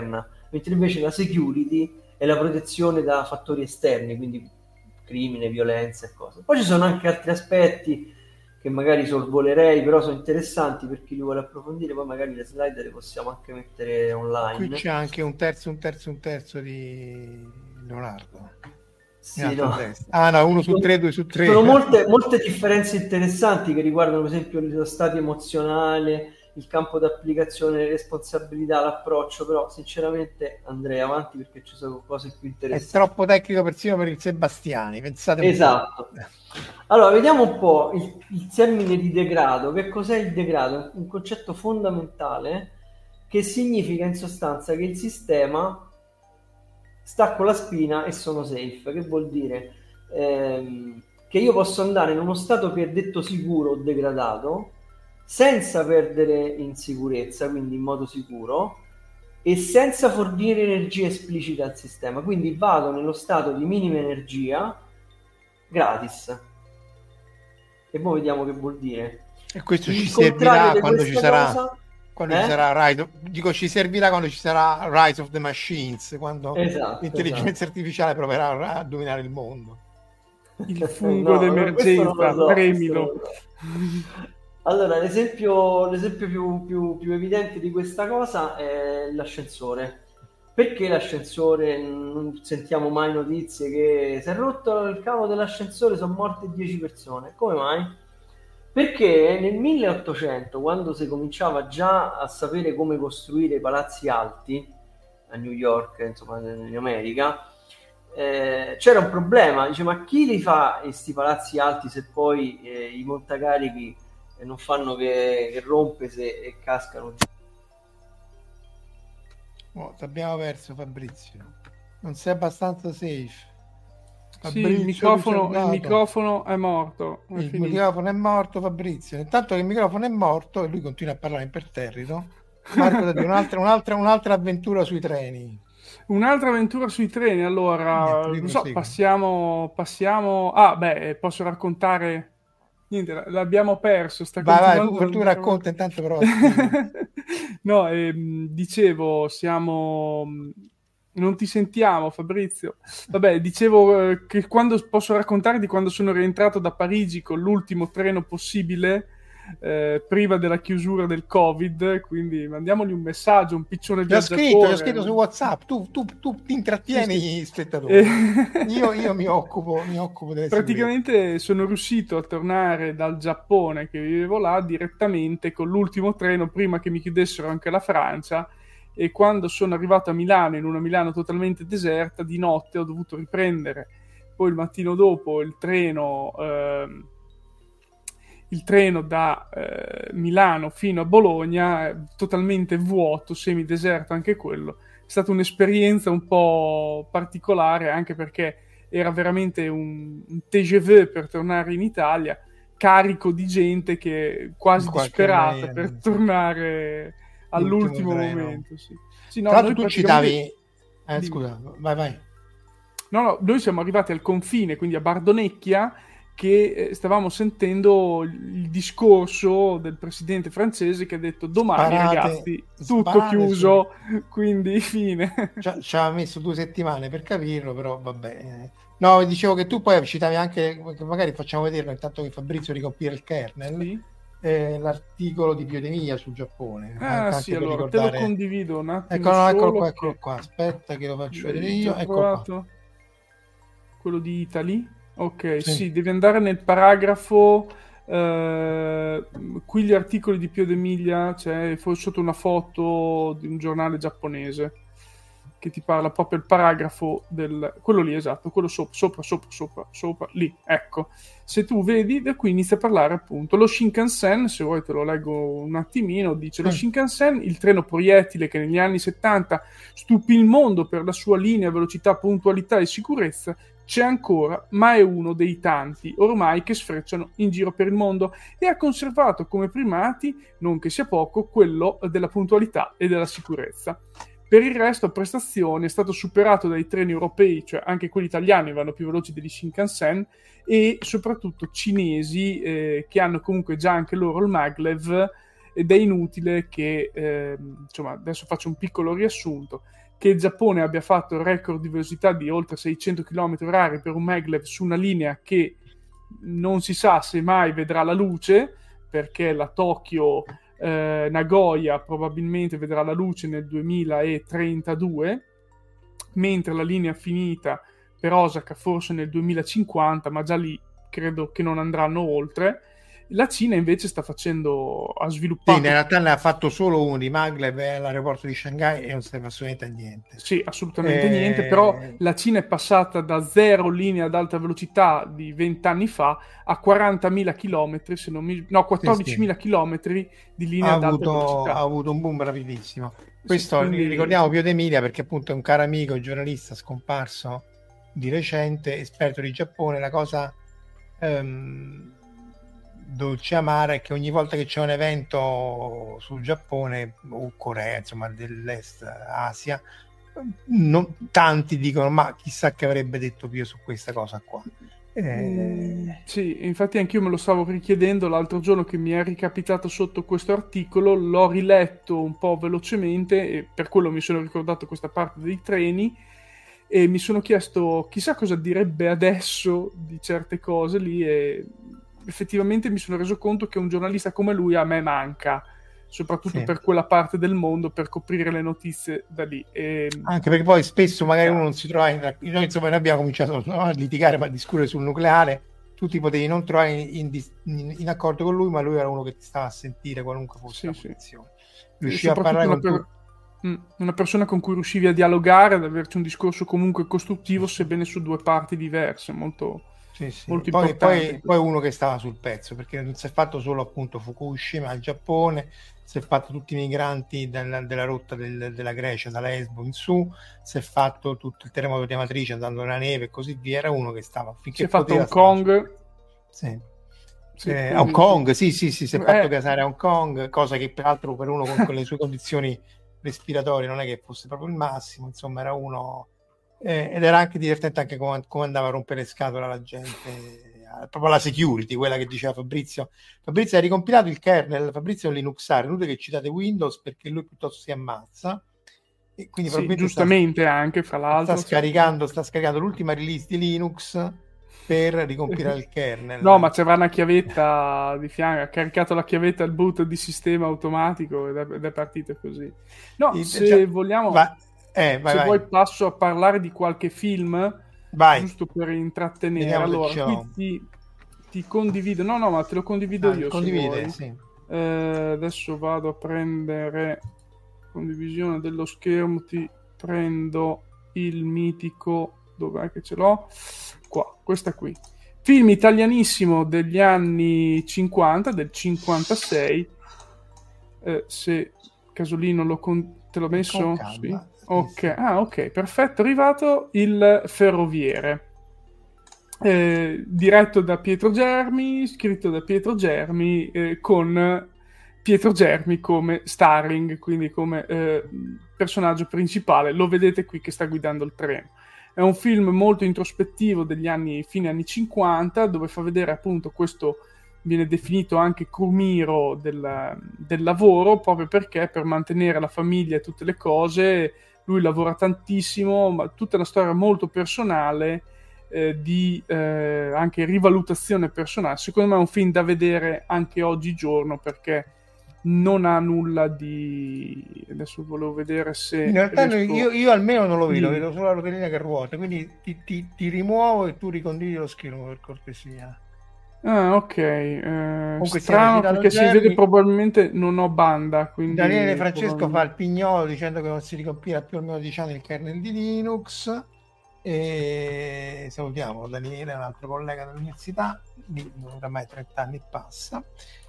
mentre invece la security è la protezione da fattori esterni, quindi crimine, violenza e cose. Poi ci sono anche altri aspetti che magari sorvolerei, però sono interessanti per chi li vuole approfondire, poi magari le slide le possiamo anche mettere online. Qui c'è anche un terzo di Leonardo. Sì, no. No, 1 su 3, 2 su 3. Sono molte differenze interessanti che riguardano per esempio lo stato emozionale, il campo d'applicazione, le responsabilità, l'approccio, però sinceramente andrei avanti perché ci sono cose più interessanti. È troppo tecnico persino per il Sebastiani, pensate esatto. Allora, vediamo un po' il termine di degrado. Che cos'è il degrado? Un concetto fondamentale che significa in sostanza che il sistema stacco la spina e sono safe. Che vuol dire? Che io posso andare in uno stato che è detto sicuro o degradato senza perdere in sicurezza, quindi in modo sicuro, e senza fornire energia esplicita al sistema. Quindi vado nello stato di minima energia gratis. E poi vediamo che vuol dire. E questo ci servirà quando ci sarà ci servirà quando ci sarà Rise of the Machines, quando l'intelligenza artificiale proverà a dominare il mondo. Il fungo d'emergenza, premilo. Allora, l'esempio più evidente di questa cosa è l'ascensore. Perché l'ascensore non sentiamo mai notizie che si è rotto il cavo dell'ascensore, sono morte 10 persone? Come mai? Perché nel 1800, quando si cominciava già a sapere come costruire i palazzi alti a New York, insomma in America, c'era un problema. Dice, ma chi li fa questi palazzi alti se poi i montacarichi non fanno che rompese e cascano? Ti abbiamo perso, Fabrizio. Non sei abbastanza safe. Fabrizio, sì, il microfono è morto. Il microfono è morto, Fabrizio. Intanto che il microfono è morto e lui continua a parlare imperterrito, Marco, un'altra avventura sui treni. Un'altra avventura sui treni, allora, passiamo. Posso raccontare. Niente, l'abbiamo perso. Vai, tu racconta intanto però. No, dicevo, non ti sentiamo, Fabrizio. Vabbè, dicevo che posso raccontare di quando sono rientrato da Parigi con l'ultimo treno possibile prima della chiusura del Covid, quindi mandiamogli un messaggio, un piccione viaggiatore. L'ho scritto su WhatsApp, tu ti intrattieni gli spettatori. Io mi occupo delle praticamente sicurezze. Sono riuscito a tornare dal Giappone, che vivevo là, direttamente con l'ultimo treno prima che mi chiudessero anche la Francia, e quando sono arrivato a Milano, in una Milano totalmente deserta, di notte ho dovuto riprendere poi il mattino dopo il treno da Milano fino a Bologna, totalmente vuoto, semideserto anche quello. È stata un'esperienza un po' particolare, anche perché era veramente un TGV per tornare in Italia, carico di gente che quasi disperata per tornare all'ultimo momento. Sì, no, tra l'altro tu citavi... scusa, vai. No, noi siamo arrivati al confine, quindi a Bardonecchia, che stavamo sentendo il discorso del presidente francese che ha detto domani ragazzi tutto chiuso, quindi fine. Ci ha messo 2 settimane per capirlo, però vabbè. No, dicevo che tu poi citavi anche, magari facciamo vederlo intanto che Fabrizio ricompila il kernel, sì. L'articolo di Pio De Miglia sul Giappone. Sì, allora ricordare... te lo condivido un attimo. Eccolo qua, aspetta che lo faccio vedere io. Ecco qua. Quello di Italy. Ok, sì, devi andare nel paragrafo, qui gli articoli di Pio De Miglia, c'è sotto una foto di un giornale giapponese che ti parla proprio il paragrafo quello lì, esatto, quello sopra, lì, ecco. Se tu vedi, da qui inizia a parlare appunto lo Shinkansen, se vuoi te lo leggo un attimino, dice lo Shinkansen, il treno proiettile che negli anni 70 stupì il mondo per la sua linea, velocità, puntualità e sicurezza, c'è ancora, ma è uno dei tanti ormai che sfrecciano in giro per il mondo e ha conservato come primati, non che sia poco, quello della puntualità e della sicurezza. Per il resto, a prestazione è stato superato dai treni europei, cioè anche quelli italiani vanno più veloci degli Shinkansen, e soprattutto cinesi che hanno comunque già anche loro il maglev, ed è inutile che, insomma, adesso faccio un piccolo riassunto. che il Giappone abbia fatto il record di velocità di oltre 600 km/h per un maglev su una linea che non si sa se mai vedrà la luce, perché la Tokyo Nagoya probabilmente vedrà la luce nel 2032, mentre la linea finita per Osaka forse nel 2050, ma già lì credo che non andranno oltre. La Cina invece ha sviluppato... Sì, in realtà ne ha fatto solo uno di maglev all'aeroporto di Shanghai e non serve assolutamente a niente. Sì, assolutamente niente, però la Cina è passata da 0 linee ad alta velocità di 20 anni fa a 40.000 km, 14.000 km di linea ad alta velocità. Ha avuto un boom rapidissimo. Questo quindi... ricordiamo Pio D'Emilia perché appunto è un caro amico, un giornalista scomparso di recente, esperto di Giappone. La cosa dolce amara è che ogni volta che c'è un evento sul Giappone o Corea, insomma dell'Est Asia, tanti dicono ma chissà che avrebbe detto Pio su questa cosa qua. Sì, infatti anch'io me lo stavo richiedendo l'altro giorno che mi è ricapitato sotto questo articolo, l'ho riletto un po' velocemente e per quello mi sono ricordato questa parte dei treni e mi sono chiesto chissà cosa direbbe adesso di certe cose lì e effettivamente mi sono reso conto che un giornalista come lui a me manca, soprattutto per quella parte del mondo, per coprire le notizie da lì. Anche perché poi spesso magari uno non si trova, noi insomma noi abbiamo cominciato a litigare, a discutere sul nucleare, tu ti potevi non trovare in accordo con lui, ma lui era uno che ti stava a sentire qualunque fosse la posizione. Riusciva a parlare con una persona con cui riuscivi a dialogare, ad averci un discorso comunque costruttivo, sebbene su due parti diverse, molto poi uno che stava sul pezzo, perché non si è fatto solo appunto Fukushima, il Giappone, si è fatto tutti i migranti della rotta della Grecia, da Lesbo in su, si è fatto tutto il terremoto di Amatrice andando nella neve e così via. Era uno che stava finché si è fatto Hong Kong. Hong Kong, si è fatto casare a Hong Kong, cosa che peraltro per uno con le sue condizioni respiratorie non è che fosse proprio il massimo, insomma era uno ed era anche divertente anche come andava a rompere le scatole alla gente, proprio la security, quella che diceva Fabrizio ha ricompilato il kernel, Fabrizio è un Linuxare, inutile che citate Windows perché lui piuttosto si ammazza e quindi giustamente anche fra l'altro sta scaricando l'ultima release di Linux per ricompilare il kernel. No, ma c'era una chiavetta di fianco, ha caricato la chiavetta al boot di sistema automatico ed è partito così. No, se vogliamo vuoi passo a parlare di qualche film, giusto per intrattenere. Vediamo allora, qui ti condivido, no, ma te lo condivido io. Condivide, sì. Adesso vado a prendere condivisione dello schermo, ti prendo il mitico, dov'è che ce l'ho? Qua, questa qui. Film italianissimo degli anni 50, del 56. Se Casolino te l'ho messo? Sì. Ok, perfetto. È arrivato Il Ferroviere, diretto da Pietro Germi, scritto da Pietro Germi, con Pietro Germi come starring, quindi come personaggio principale. Lo vedete qui che sta guidando il treno. È un film molto introspettivo degli fine anni 50, dove fa vedere appunto questo, viene definito anche crumiro del lavoro, proprio perché per mantenere la famiglia e tutte le cose lui lavora tantissimo, ma tutta una storia molto personale, di anche rivalutazione personale. Secondo me è un film da vedere anche oggigiorno, perché non ha nulla di... Adesso volevo vedere se... In realtà io almeno non lo vedo solo la rotellina che ruota, quindi ti rimuovo e tu ricondividi lo schermo per cortesia. Ah, ok. Strano, perché si vede probabilmente non ho banda. Quindi Daniele Francesco fa il pignolo dicendo che non si ricompila più almeno 10 anni il kernel di Linux. E salutiamo Daniele, un altro collega dell'università, oramai 30 anni e passa.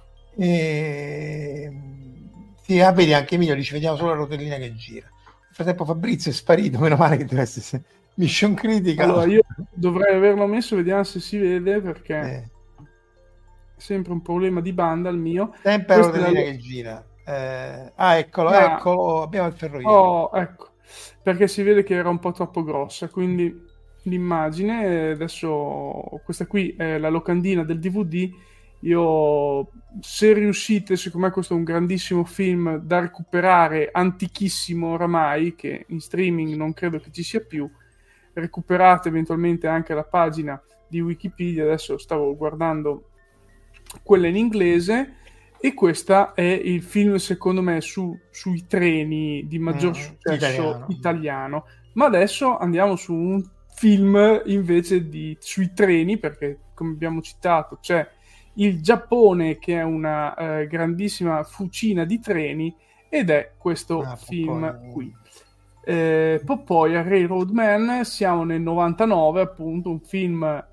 Vedi, anche Emilio dice vediamo solo la rotellina che gira. Nel frattempo Fabrizio è sparito, meno male che deve essere mission critica. Allora io dovrei averlo messo, vediamo se si vede, perché è sempre un problema di banda il mio. Sempre la rotellina che gira. Eccolo, abbiamo il ferroviario. Ecco, perché si vede che era un po' troppo grossa, quindi l'immagine, adesso questa qui è la locandina del DVD Io, se riuscite, secondo me questo è un grandissimo film da recuperare, antichissimo oramai, che in streaming non credo che ci sia più. Recuperate eventualmente anche la pagina di Wikipedia, adesso stavo guardando quella in inglese, e questo è il film secondo me sui treni di maggior successo italiano. Ma adesso andiamo su un film invece sui treni, perché come abbiamo citato c'è il Giappone che è una grandissima fucina di treni, ed è questo film qui. Popeye Railroad Man, siamo nel 99, appunto, un film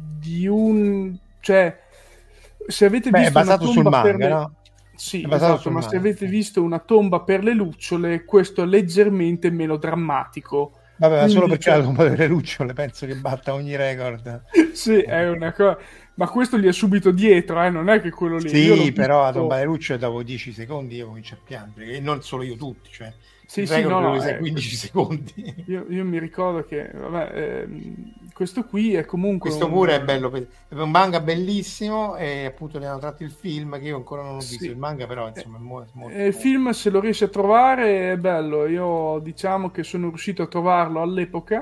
cioè, se avete visto è basato sul manga, no? Sì, esatto, ma se avete visto Una tomba per le lucciole, questo è leggermente meno drammatico. Vabbè, ma solo perché la tomba per le lucciole penso che batta ogni record. Sì, è una cosa, ma questo gli è subito dietro, non è che quello lì. Sì, però la tomba per le lucciole dopo 10 secondi io comincio a piangere, e non solo io, tutti, cioè. Sì, no, 15 secondi. Io mi ricordo che questo qui è comunque questo pure è bello, è un manga bellissimo, e appunto ne hanno tratto il film che io ancora non ho visto. Il manga però insomma è molto il film, se lo riesci a trovare, è bello. Io diciamo che sono riuscito a trovarlo all'epoca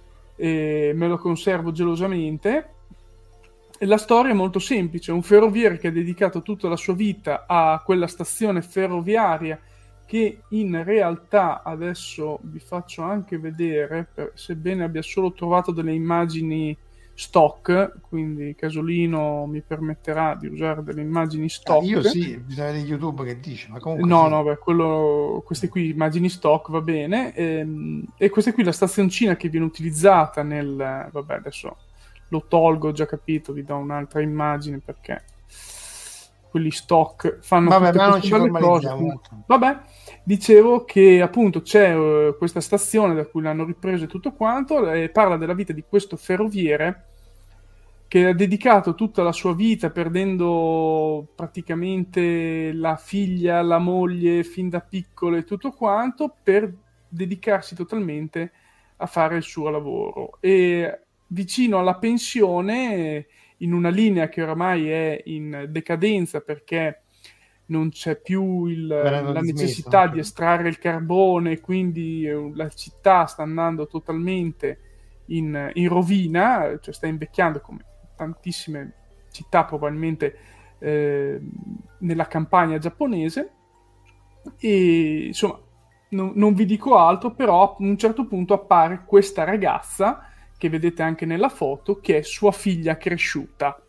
e me lo conservo gelosamente. E la storia è molto semplice: un ferroviere che ha dedicato tutta la sua vita a quella stazione ferroviaria, che in realtà adesso vi faccio anche vedere, sebbene abbia solo trovato delle immagini stock, quindi Casolino mi permetterà di usare delle immagini stock. Io sì, bisogna vedere YouTube che dice, ma comunque no, queste qui immagini stock va bene, e questa qui la stazioncina che viene utilizzata vabbè, adesso lo tolgo, ho già capito, vi do un'altra immagine perché quelli stock fanno tutte queste belle cose. Vabbè, dicevo che appunto c'è questa stazione da cui l'hanno ripreso e tutto quanto, e parla della vita di questo ferroviere che ha dedicato tutta la sua vita, perdendo praticamente la figlia, la moglie fin da piccolo e tutto quanto, per dedicarsi totalmente a fare il suo lavoro. E vicino alla pensione, in una linea che oramai è in decadenza perché non c'è più la necessità di estrarre il carbone, quindi la città sta andando totalmente in rovina, cioè sta invecchiando come tantissime città probabilmente nella campagna giapponese. E insomma non vi dico altro, però a un certo punto appare questa ragazza che vedete anche nella foto, che è sua figlia cresciuta,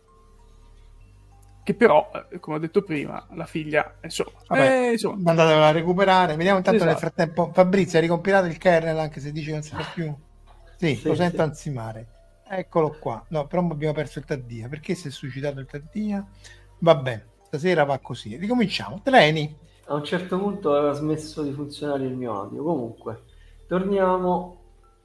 che però, come ho detto prima, la figlia insomma, andatevela a recuperare. Vediamo intanto, esatto. Nel frattempo Fabrizio ha ricompilato il kernel, anche se dice che non si fa più. Sì, lo sento ansimare. Eccolo qua. No, però abbiamo perso il Taddia. Perché si è suicidato il Taddia? Vabbè, stasera va così. Ricominciamo. Treni. A un certo punto aveva smesso di funzionare il mio audio. Comunque, torniamo.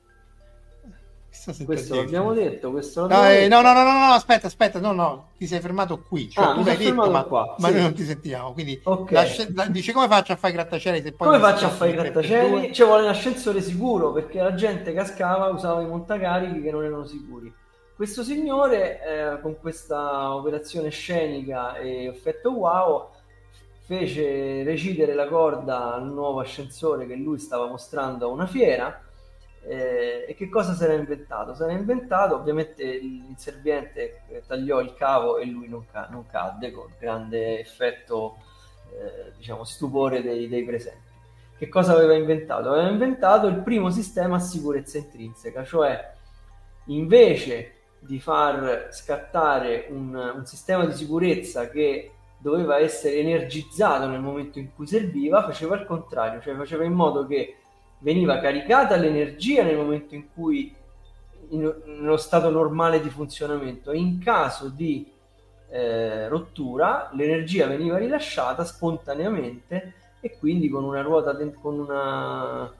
Questo l'abbiamo detto, questo no, aspetta, no, ti sei fermato qui, cioè, tu l'hai detto, ma noi non ti sentiamo, quindi dice: come faccio a fare i grattacieli se poi come faccio a fare i grattacieli? Cioè vuole un ascensore sicuro, perché la gente cascava, usava i montacarichi che non erano sicuri. Questo signore con questa operazione scenica e effetto wow fece recidere la corda al nuovo ascensore che lui stava mostrando a una fiera. E che cosa si era inventato? Si era inventato, ovviamente l'inserviente tagliò il cavo e lui non cadde, con grande effetto diciamo stupore dei presenti. Che cosa aveva inventato? Aveva inventato il primo sistema a sicurezza intrinseca, cioè invece di far scattare un sistema di sicurezza che doveva essere energizzato nel momento in cui serviva, faceva il contrario, cioè faceva in modo che veniva caricata l'energia nel momento in cui nello stato normale di funzionamento, e in caso di rottura l'energia veniva rilasciata spontaneamente, e quindi con una ruota con una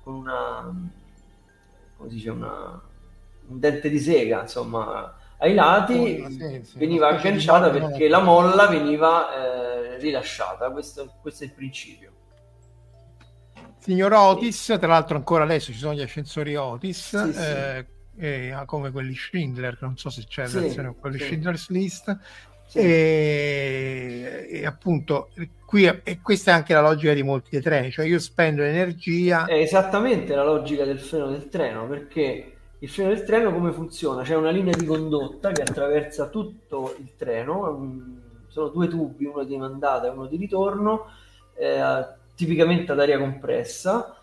come si dice, un dente di sega, insomma, ai lati veniva agganciata perché la molla veniva rilasciata. Questo è il principio. Signor Otis, tra l'altro ancora adesso ci sono gli ascensori Otis, come quelli Schindler, non so se c'è la versione con quelli Schindler's List, Sì. E appunto e questa è anche la logica di molti dei treni, cioè io spendo energia. È esattamente la logica del freno del treno, perché il freno del treno come funziona? C'è una linea di condotta che attraversa tutto il treno, sono due tubi, uno di mandata e uno di ritorno, tipicamente ad aria compressa,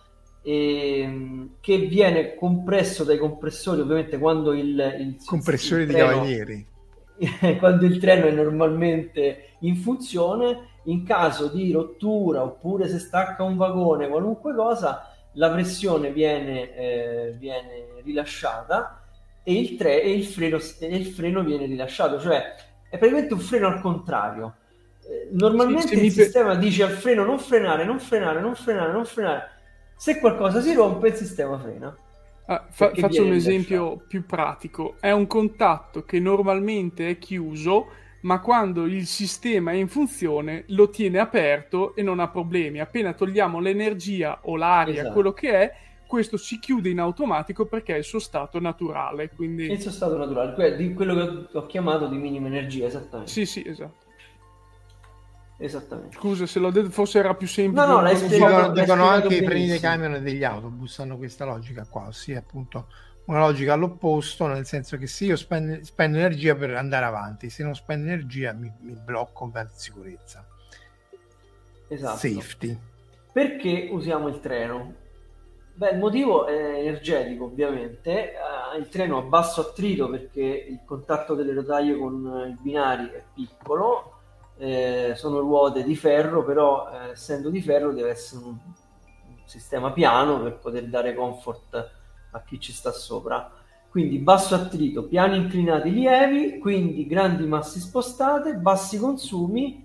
che viene compresso dai compressori, ovviamente quando il Compressori di treno, cavalieri. quando il treno è normalmente in funzione. In caso di rottura oppure se stacca un vagone, qualunque cosa, la pressione viene rilasciata e il freno viene rilasciato, cioè è praticamente un freno al contrario. Normalmente il sistema dice al freno non frenare, non frenare, non frenare, non frenare. Se qualcosa si rompe, il sistema frena. Faccio un esempio più pratico. È un contatto che normalmente è chiuso, ma quando il sistema è in funzione lo tiene aperto e non ha problemi. Appena togliamo l'energia o l'aria, Esatto. quello che è, questo si chiude in automatico perché è il suo stato naturale. Quindi... Il suo stato naturale, quello che ho chiamato di minima energia, esattamente. Sì, esatto. Esattamente. Scusa, se l'ho detto forse era più semplice. No, l'hai spiegato. Dicono anche i freni dei camion e degli autobus hanno questa logica qua, sì, appunto una logica all'opposto, nel senso che se io spendo energia per andare avanti, se non spendo energia mi blocco per sicurezza. Esatto. Safety. Perché usiamo il treno? Beh, il motivo è energetico, ovviamente. Il treno ha basso attrito perché il contatto delle rotaie con i binari è piccolo, sono ruote di ferro, però essendo di ferro deve essere un sistema piano per poter dare comfort a chi ci sta sopra. Quindi basso attrito, piani inclinati lievi, quindi grandi masse spostate, bassi consumi,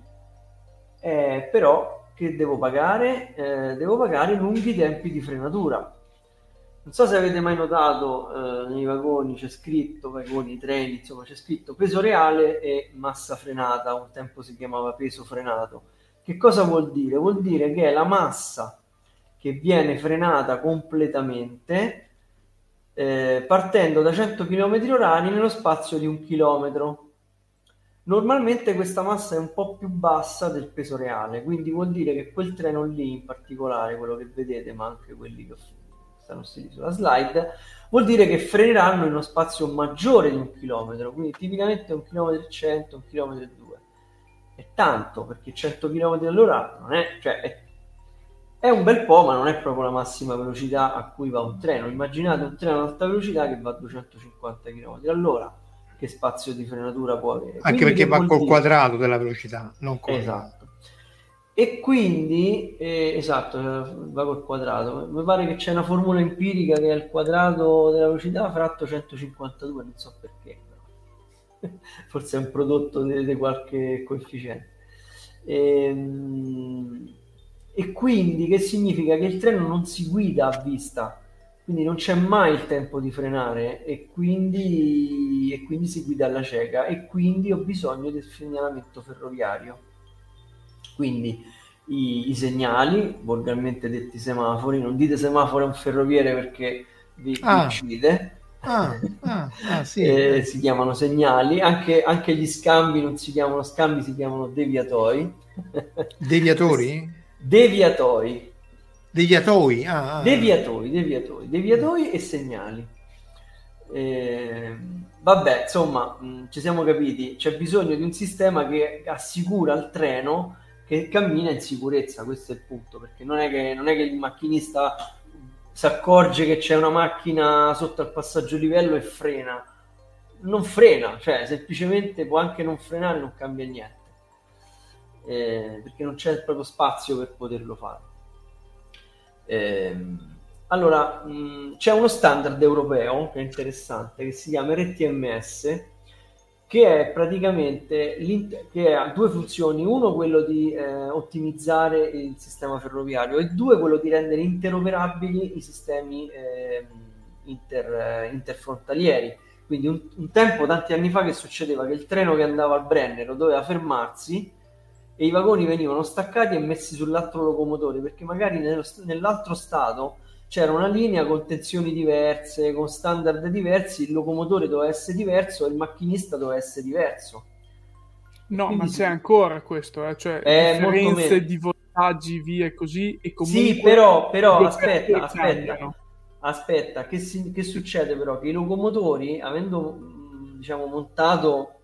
però che devo pagare? Devo pagare lunghi tempi di frenatura. Non so se avete mai notato, nei vagoni c'è scritto, vagoni, treni, insomma c'è scritto peso reale e massa frenata, un tempo si chiamava peso frenato. Che cosa vuol dire? Vuol dire che è la massa che viene frenata completamente partendo da 100 km/h nello spazio di 1 chilometro. Normalmente questa massa è un po' più bassa del peso reale, quindi vuol dire che quel treno lì in particolare, quello che vedete, ma anche quelli che stanno sulla slide, vuol dire che freneranno in uno spazio maggiore di 1 chilometro, quindi tipicamente 1 km 100, 1 km 2. È tanto, perché 100 km all'ora non è, cioè è un bel po', ma non è proprio la massima velocità a cui va un treno. Immaginate un treno ad alta velocità che va a 250 km all'ora, che spazio di frenatura può avere? Anche Quindi perché va col quadrato della velocità, non col... Esatto. E quindi, esatto, va col quadrato. Mi pare che c'è una formula empirica che è il quadrato della velocità fratto 152, non so perché, però. Forse è un prodotto di qualche coefficiente. E quindi che significa? Che il treno non si guida a vista, quindi non c'è mai il tempo di frenare e quindi si guida alla cieca e quindi ho bisogno del segnalamento ferroviario. Quindi i segnali, volgarmente detti semafori, non dite semaforo a un ferroviere perché vi uccide. Sì. Si chiamano segnali, anche gli scambi non si chiamano scambi, si chiamano deviatoi. Deviatori? Deviatoi. Deviatoi? Deviatoi e segnali. Vabbè, insomma, ci siamo capiti. C'è bisogno di un sistema che assicura al treno che cammina in sicurezza. Questo è il punto, perché non è che il macchinista si accorge che c'è una macchina sotto al passaggio livello e frena. Non frena, cioè semplicemente può anche non frenare, non cambia niente. Perché non c'è proprio spazio per poterlo fare. Allora, c'è uno standard europeo che è interessante, che si chiama RTMS, che è praticamente che ha due funzioni: uno quello di ottimizzare il sistema ferroviario e due quello di rendere interoperabili i sistemi interfrontalieri. Quindi un tempo, tanti anni fa, che succedeva che il treno che andava al Brennero doveva fermarsi e i vagoni venivano staccati e messi sull'altro locomotore, perché magari nell'altro stato c'era una linea con tensioni diverse, con standard diversi, il locomotore doveva essere diverso e il macchinista doveva essere diverso. No, Quindi ma c'è ancora questo, cioè differenze di voltaggi, via e così, e comunque... Sì, però le aspetta, cambiano. che succede però? Che i locomotori, avendo diciamo montato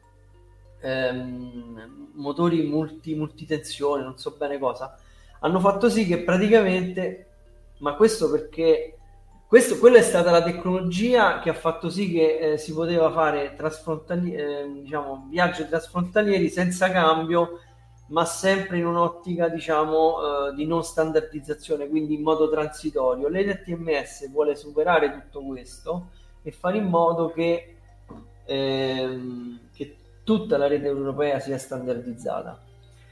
motori multitensione, non so bene cosa, hanno fatto sì che praticamente, ma questo perché quella è stata la tecnologia che ha fatto sì che si poteva fare diciamo, viaggi trasfrontalieri senza cambio, ma sempre in un'ottica diciamo di non standardizzazione, quindi in modo transitorio. L'ERTMS vuole superare tutto questo e fare in modo che tutta la rete europea sia standardizzata.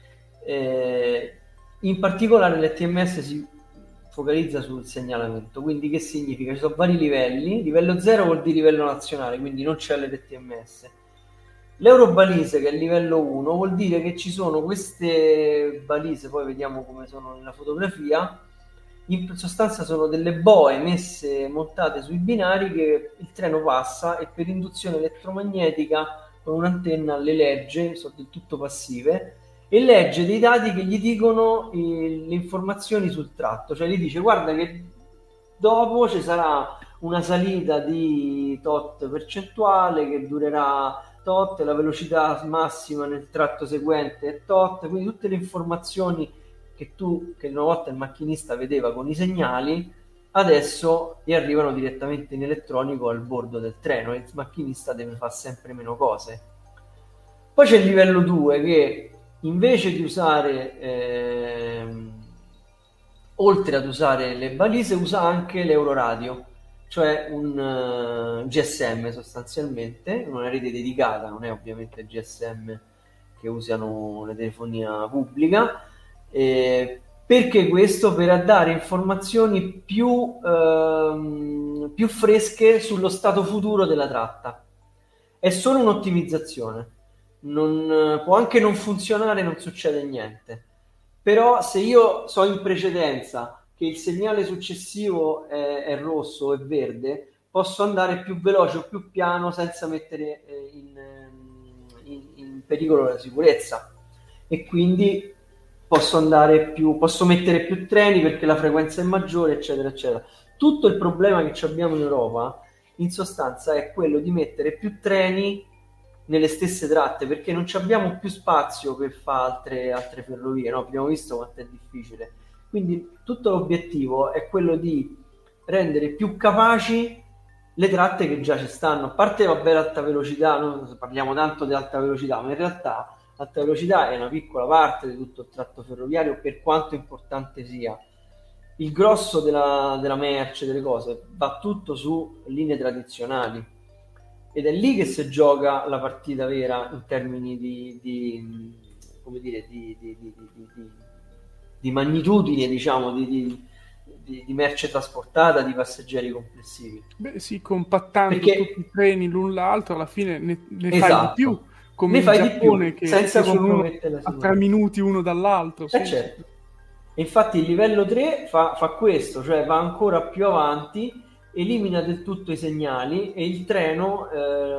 In particolare l'ETMS si focalizza sul segnalamento, quindi che significa? Ci sono vari livelli. Livello 0 vuol dire livello nazionale, quindi non c'è l'ETMS. L'Eurobalise, che è il livello 1, vuol dire che ci sono queste balise, poi vediamo come sono nella fotografia. In sostanza sono delle boe montate sui binari che il treno passa e per induzione elettromagnetica con un'antenna le legge, sono del tutto passive, e legge dei dati che gli dicono le informazioni sul tratto, cioè gli dice guarda che dopo ci sarà una salita di tot percentuale che durerà tot, la velocità massima nel tratto seguente è tot, quindi tutte le informazioni che una volta il macchinista vedeva con i segnali adesso gli arrivano direttamente in elettronico al bordo del treno e il macchinista deve fare sempre meno cose. Poi c'è il livello 2 che invece di usare oltre ad usare le balise usa anche l'Euroradio, cioè un GSM sostanzialmente, una rete dedicata, non è ovviamente il GSM che usano la telefonia pubblica. Perché questo? Per dare informazioni più fresche sullo stato futuro della tratta. È solo un'ottimizzazione, può anche non funzionare, non succede niente, però se io so in precedenza che il segnale successivo è rosso o è verde, posso andare più veloce o più piano senza mettere in pericolo la sicurezza, e quindi posso mettere più treni perché la frequenza è maggiore, eccetera eccetera. Tutto il problema che abbiamo in Europa in sostanza è quello di mettere più treni nelle stesse tratte, perché non abbiamo più spazio per fare altre ferrovie, no? Abbiamo visto quanto è difficile. Quindi tutto l'obiettivo è quello di rendere più capaci le tratte che già ci stanno. A parte vabbè l'alta velocità, noi parliamo tanto di alta velocità, ma in realtà l'alta velocità è una piccola parte di tutto il tratto ferroviario, per quanto importante sia. Il grosso della merce, delle cose, va tutto su linee tradizionali, ed è lì che si gioca la partita vera in termini di magnitudine, diciamo, di merce trasportata, di passeggeri complessivi. Beh sì, compattando Perché... tutti i treni l'un l'altro, alla fine ne esatto. fai di più, come ne fai in Giappone, di più, che senza sono compromettere la a 3 minuti uno dall'altro. Sì. Certo. Infatti il livello 3 fa questo, cioè va ancora più avanti, elimina del tutto i segnali e il treno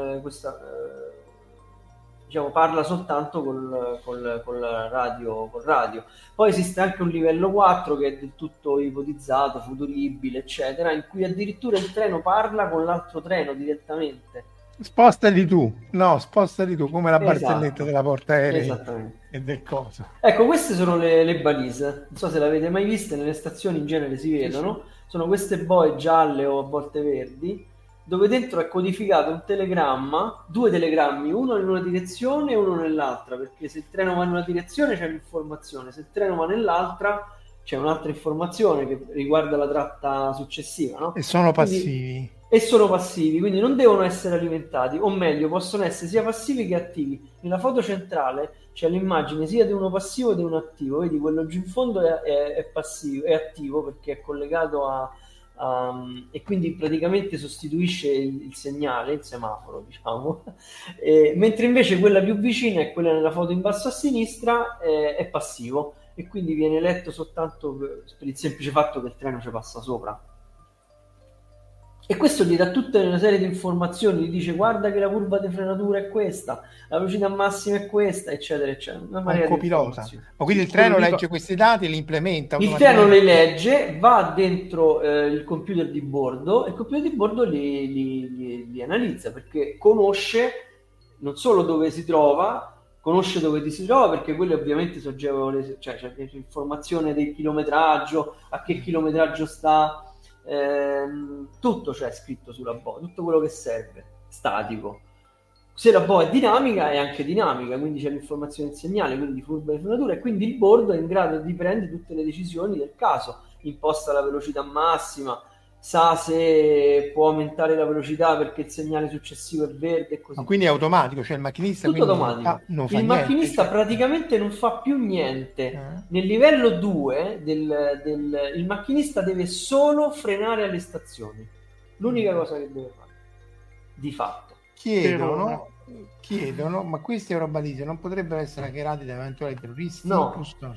diciamo, parla soltanto col radio. Poi esiste anche un livello 4 che è del tutto ipotizzato, futuribile, eccetera, in cui addirittura il treno parla con l'altro treno direttamente. Spostali tu, come la barzelletta della porta aerea. Esattamente. E del coso. Ecco, queste sono le balise, non so se le avete mai viste, nelle stazioni in genere si vedono, sì. Sono queste boe gialle o a volte verdi, dove dentro è codificato un telegramma, 2 telegrammi, uno in una direzione e uno nell'altra, perché se il treno va in una direzione c'è un'informazione, se il treno va nell'altra c'è un'altra informazione che riguarda la tratta successiva, no? E sono passivi. Quindi non devono essere alimentati, o meglio, possono essere sia passivi che attivi. Nella foto centrale c'è l'immagine sia di uno passivo che di uno attivo. Vedi, quello giù in fondo è passivo, è attivo perché è collegato e quindi praticamente sostituisce il segnale, il semaforo, diciamo. Mentre invece quella più vicina è quella nella foto in basso a sinistra, è passivo, e quindi viene letto soltanto per il semplice fatto che il treno ci passa sopra. E questo gli dà tutta una serie di informazioni, gli dice guarda che la curva di frenatura è questa, la velocità massima è questa, eccetera, eccetera. Un copilota. Ma quindi il treno legge questi dati e li implementa? Il treno li legge, va dentro il computer di bordo e il computer di bordo li analizza, perché conosce non solo dove si trova, conosce dove ti si trova, perché quelle ovviamente sono cioè c'è l'informazione del chilometraggio, a che chilometraggio sta, tutto c'è scritto sulla boa, tutto quello che serve, statico. Se la boa è dinamica, è anche dinamica, quindi c'è l'informazione del segnale, quindi curva di frenatura, e quindi il bordo è in grado di prendere tutte le decisioni del caso, imposta la velocità massima, sa se può aumentare la velocità perché il segnale successivo è verde e così. Ma quindi è automatico, cioè il macchinista tutto automatico. Non fa il niente, macchinista cioè... praticamente non fa più niente. Nel livello 2 il macchinista deve solo frenare alle stazioni, l'unica cosa che deve fare di fatto. Chiedono, ma questi Eurobalise non potrebbero essere hackerati da eventuali terroristi? No,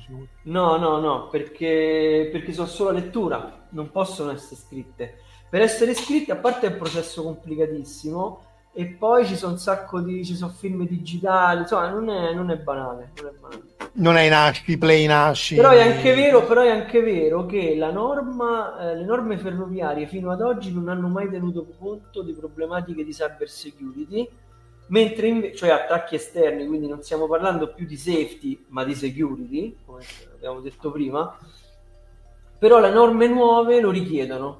perché sono solo lettura, non possono essere scritte. Per essere scritte, a parte è un processo complicatissimo, e poi ci sono un sacco ci sono film digitali, insomma non è banale. Non è in ASCII, play in ASCII. Però è anche vero che le norme ferroviarie fino ad oggi non hanno mai tenuto conto di problematiche di cyber security, mentre cioè attacchi esterni, quindi non stiamo parlando più di safety ma di security, come abbiamo detto prima. Però le norme nuove lo richiedono,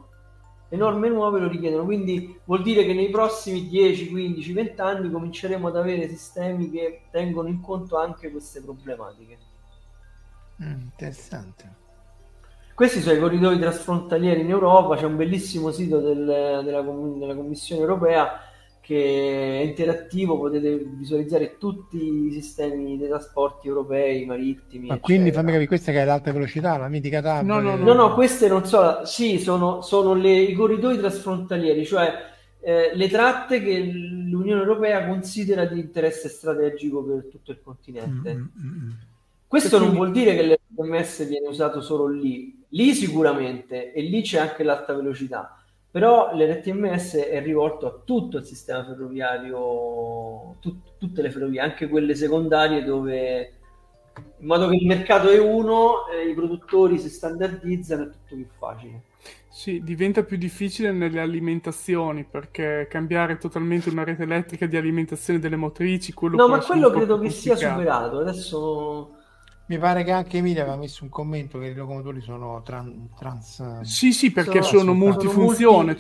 quindi vuol dire che nei prossimi 10, 15, 20 anni cominceremo ad avere sistemi che tengono in conto anche queste problematiche. Interessante. Questi sono i corridoi trasfrontalieri in Europa, c'è un bellissimo sito della Commissione Europea che è interattivo, potete visualizzare tutti i sistemi dei trasporti europei, marittimi. Ma quindi fammi capire, questa che è l'alta velocità, la mitica TAV? No, queste non sono, sì, sono i corridoi trasfrontalieri, cioè le tratte che l'Unione Europea considera di interesse strategico per tutto il continente. Questo non vuol dire che l'RTMS viene usato solo lì sicuramente, e lì c'è anche l'alta velocità. Però l'RTMS è rivolto a tutto il sistema ferroviario, tutte le ferrovie, anche quelle secondarie, in modo che il mercato è uno, i produttori si standardizzano, è tutto più facile. Sì, diventa più difficile nelle alimentazioni, perché cambiare totalmente una rete elettrica di alimentazione delle motrici, ma quello credo che sia superato. Adesso... Mi pare che anche Emilia aveva messo un commento che i locomotori sono trans... Sì, perché sono multifunzione,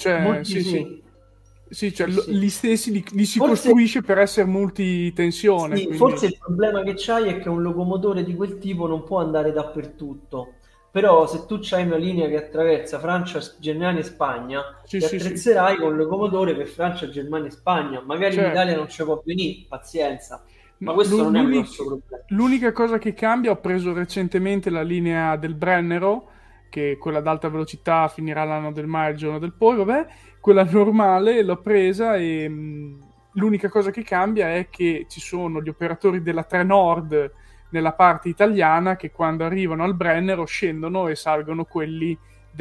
gli stessi li si costruisce per essere multitensione. Sì, forse il problema che c'hai è che un locomotore di quel tipo non può andare dappertutto. Però se tu c'hai una linea che attraversa Francia, Germania e Spagna, ti attrezzerai con un locomotore per Francia, Germania e Spagna. Magari in Italia non ci può venire, pazienza. Ma questo non è un grosso problema. L'unica cosa che cambia, ho preso recentemente la linea del Brennero, che quella ad alta velocità finirà l'anno del mare, il giorno del poi, quella normale l'ho presa, e l'unica cosa che cambia è che ci sono gli operatori della Trenord nella parte italiana che quando arrivano al Brennero scendono e salgono quelli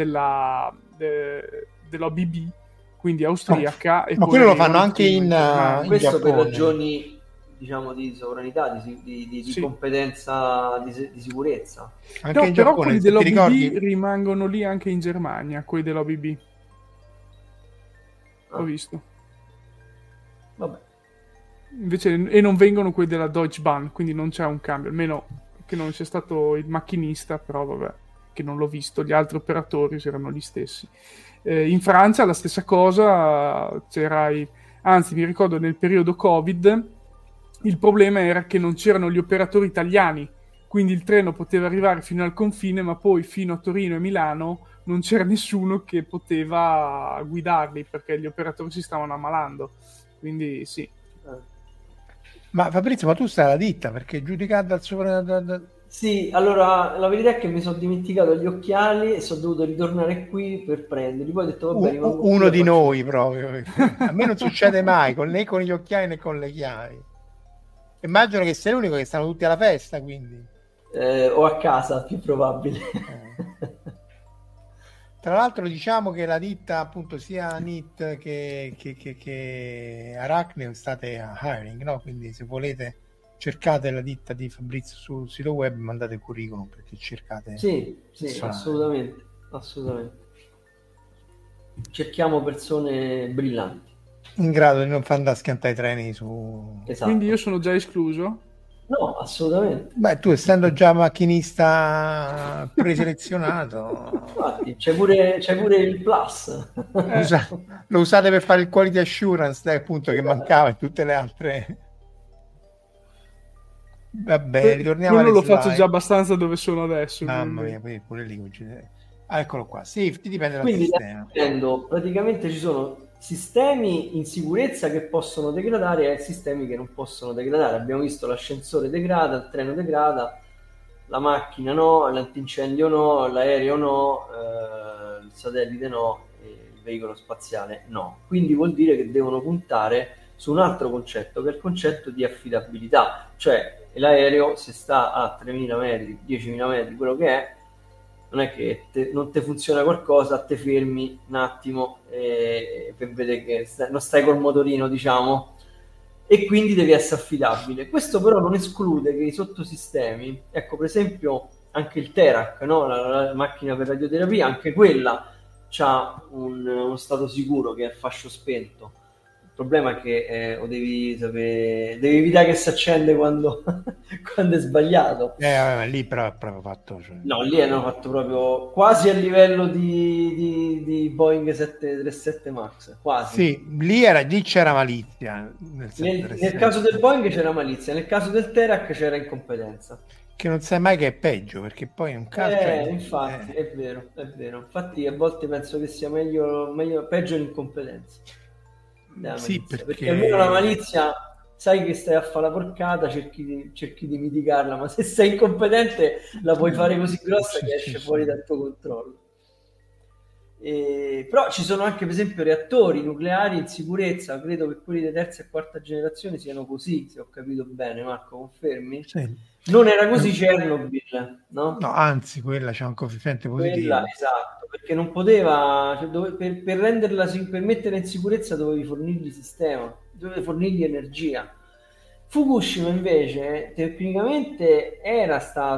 dell'OBB, quindi austriaca. Ma quello lo fanno anche in questo Giappone. Per ragioni, diciamo, di sovranità, di competenza, di sicurezza. Anche in però Giappone, quelli dell'OBB rimangono lì anche in Germania, quelli dell'OBB. Ho visto. Vabbè. Invece, e non vengono quelli della Deutsche Bahn, quindi non c'è un cambio, almeno che non sia stato il macchinista, però vabbè, che non l'ho visto, gli altri operatori erano gli stessi. In Francia la stessa cosa, anzi mi ricordo nel periodo Covid, il problema era che non c'erano gli operatori italiani, quindi il treno poteva arrivare fino al confine, ma poi fino a Torino e Milano non c'era nessuno che poteva guidarli, perché gli operatori si stavano ammalando, quindi sì. Ma Fabrizio, ma tu stai alla ditta, perché giudicato dal sopra... Sì, allora la verità è che mi sono dimenticato gli occhiali e sono dovuto ritornare qui per prenderli. Poi ho detto vabbè, uno di noi proprio. A me non succede mai né con gli occhiali né con le chiavi. Immagino che sei l'unico, che stanno tutti alla festa, quindi. O a casa, più probabile. Tra l'altro diciamo che la ditta appunto sia NIT che Arachneo state a hiring, no? Quindi se volete cercate la ditta di Fabrizio sul sito web, mandate il curriculum perché cercate. Sì, assolutamente. Cerchiamo persone brillanti. In grado di non far andare a schiantare i treni su... Esatto. Quindi io sono già escluso? No, assolutamente. Beh, tu essendo già macchinista preselezionato... Infatti, c'è pure il plus. Lo usate per fare il quality assurance, appunto, che mancava in tutte le altre... Vabbè, ritorniamo alle Quello lo slide. faccio già abbastanza dove sono adesso. Mamma quindi. mia, pure lì... eccolo qua, safety dipende dal Quindi sistema. praticamente ci sono sistemi in sicurezza che possono degradare e sistemi che non possono degradare. Abbiamo visto l'ascensore degrada, il treno degrada, la macchina no, l'antincendio no, l'aereo no, il satellite no, e il veicolo spaziale no. Quindi vuol dire che devono puntare su un altro concetto, che è il concetto di affidabilità. Cioè l'aereo, se sta a 3.000 metri, 10.000 metri, quello che è, non è che non ti funziona qualcosa, te fermi un attimo per vedere che non stai col motorino, diciamo, e quindi devi essere affidabile. Questo però non esclude che i sottosistemi, ecco per esempio anche il Terac, no? la macchina per radioterapia, anche quella ha uno stato sicuro che è il fascio spento. Il problema è che lo devi sapere, devi evitare che si accende quando è sbagliato. Lì però è proprio fatto. Cioè... No, lì hanno fatto proprio quasi a livello di Boeing 737 Max. Quasi. Sì, lì c'era malizia. Nel caso del Boeing c'era malizia, nel caso del Terac c'era incompetenza. Che non sai mai che è peggio, perché poi è un caso. Infatti, è vero. Infatti a volte penso che sia peggio l'incompetenza. Sì, perché almeno la malizia sai che stai a fare la porcata, cerchi di mitigarla, ma se sei incompetente la puoi fare così grossa che esce fuori dal tuo controllo. Però ci sono anche per esempio reattori nucleari in sicurezza, credo che quelli di terza e quarta generazione siano così, se ho capito bene. Marco, confermi? Sì. Non era così Chernobyl, no? No, anzi, quella c'è un coefficiente positivo. Esatto, perché non poteva, per metterla in sicurezza dovevi fornirgli sistema, dovevi fornirgli energia. Fukushima invece tecnicamente era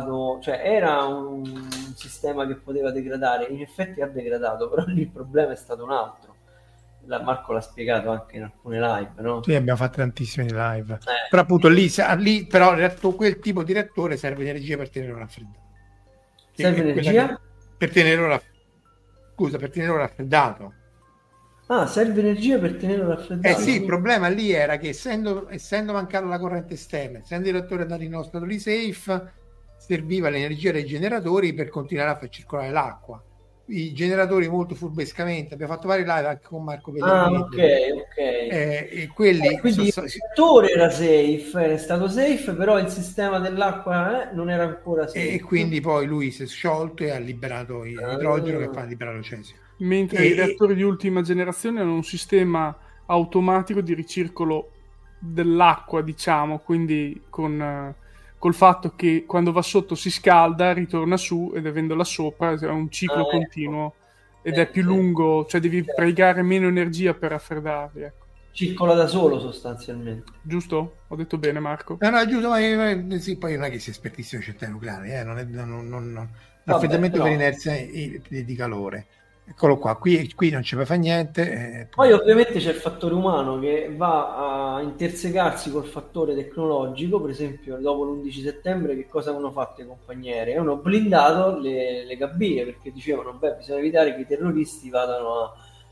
un sistema che poteva degradare, in effetti ha degradato, però lì il problema è stato un altro. Marco l'ha spiegato anche in alcune live, no? Sì, abbiamo fatto tantissime live. Però appunto lì però quel tipo di reattore serve energia per tenerlo raffreddato. Serve energia? Per tenerlo raffreddato. Ah, serve energia per tenerlo raffreddato? Sì, il problema lì era che essendo mancata la corrente esterna, essendo il reattore andato in uno stato di safe, serviva l'energia dei generatori per continuare a far circolare l'acqua. I generatori molto furbescamente, abbiamo fatto varie live anche con Marco Pellegrini. Ok. E quelli quindi il reattore era safe, era stato safe, però il sistema dell'acqua non era ancora safe. E quindi poi lui si è sciolto e ha liberato idrogeno che fa liberare lo cesio. Mentre i reattori di ultima generazione hanno un sistema automatico di ricircolo dell'acqua, diciamo, quindi col fatto che quando va sotto si scalda, ritorna su, ed avendola sopra è un ciclo continuo ed è più lungo, cioè devi pregare meno energia per raffreddarli, ecco. Circola da solo sostanzialmente. Giusto? Ho detto bene, Marco? No, è giusto, ma sì, poi non è che sia espertissimo in centrali nucleari, raffreddamento per inerzia di calore. Eccolo qua, qui non ci fa niente. Poi ovviamente c'è il fattore umano che va a intersecarsi col fattore tecnologico. Per esempio dopo l'11 settembre che cosa hanno fatto le compagnie? Hanno blindato le cabine, perché dicevano bisogna evitare che i terroristi vadano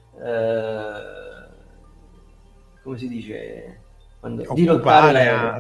a come si dice, dirottare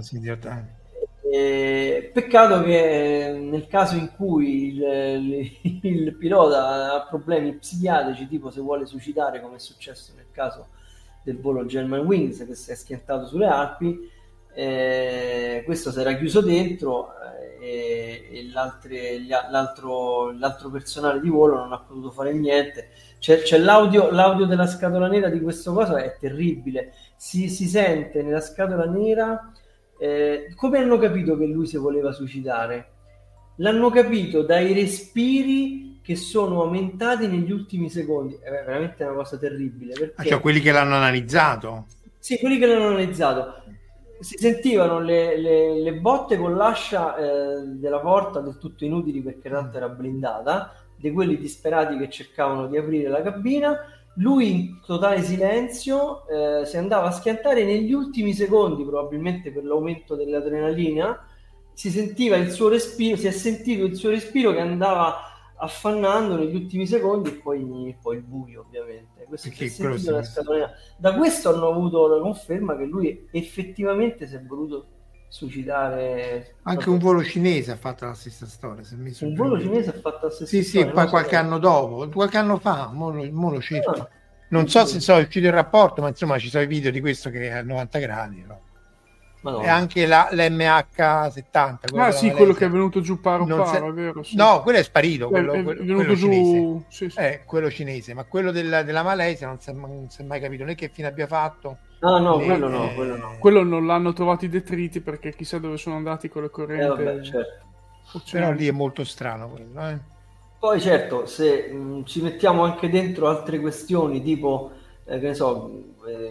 peccato che nel caso in cui il pilota ha problemi psichiatrici, tipo se vuole suicidare, come è successo nel caso del volo Germanwings che si è schiantato sulle Alpi, questo si era chiuso dentro e l'altro personale di volo non ha potuto fare niente. C'è l'audio della scatola nera di questo cosa, è terribile, si sente nella scatola nera come hanno capito che lui si voleva suicidare. l'hanno capito dai respiri che sono aumentati negli ultimi secondi. È veramente una cosa terribile. Perché... cioè quelli che l'hanno analizzato? Sì, quelli che l'hanno analizzato. Si sentivano le botte con l'ascia della porta del tutto inutili perché in realtà era blindata, di quelli disperati che cercavano di aprire la cabina. Lui in totale silenzio si andava a schiantare negli ultimi secondi, probabilmente per l'aumento dell'adrenalina. Si sentiva il suo respiro, si è sentito il suo respiro che andava affannando negli ultimi secondi e poi il buio, ovviamente. Questo si è sentito una scatolina. Da questo hanno avuto la conferma che lui effettivamente si è voluto suicidare. Anche un volo cinese ha fatto la stessa storia. Un volo cinese ha fatto la stessa storia. Sì, poi qualche anno dopo, qualche anno fa, mo lo cerco. Non so se è uscito il rapporto, ma insomma ci sono i video di questo che è a 90 gradi, no? E anche l'MH70. Ah sì, quello che è venuto giù paro, è vero? Sì. No, quello è sparito, quello giù cinese. Sì. Quello cinese, ma quello della Malesia non si è mai capito né che fine abbia fatto. Quello no. Quello non l'hanno trovato i detriti perché chissà dove sono andati con le correnti. Certo. Però lì è molto strano quello, Poi certo, se ci mettiamo anche dentro altre questioni, tipo, che ne so,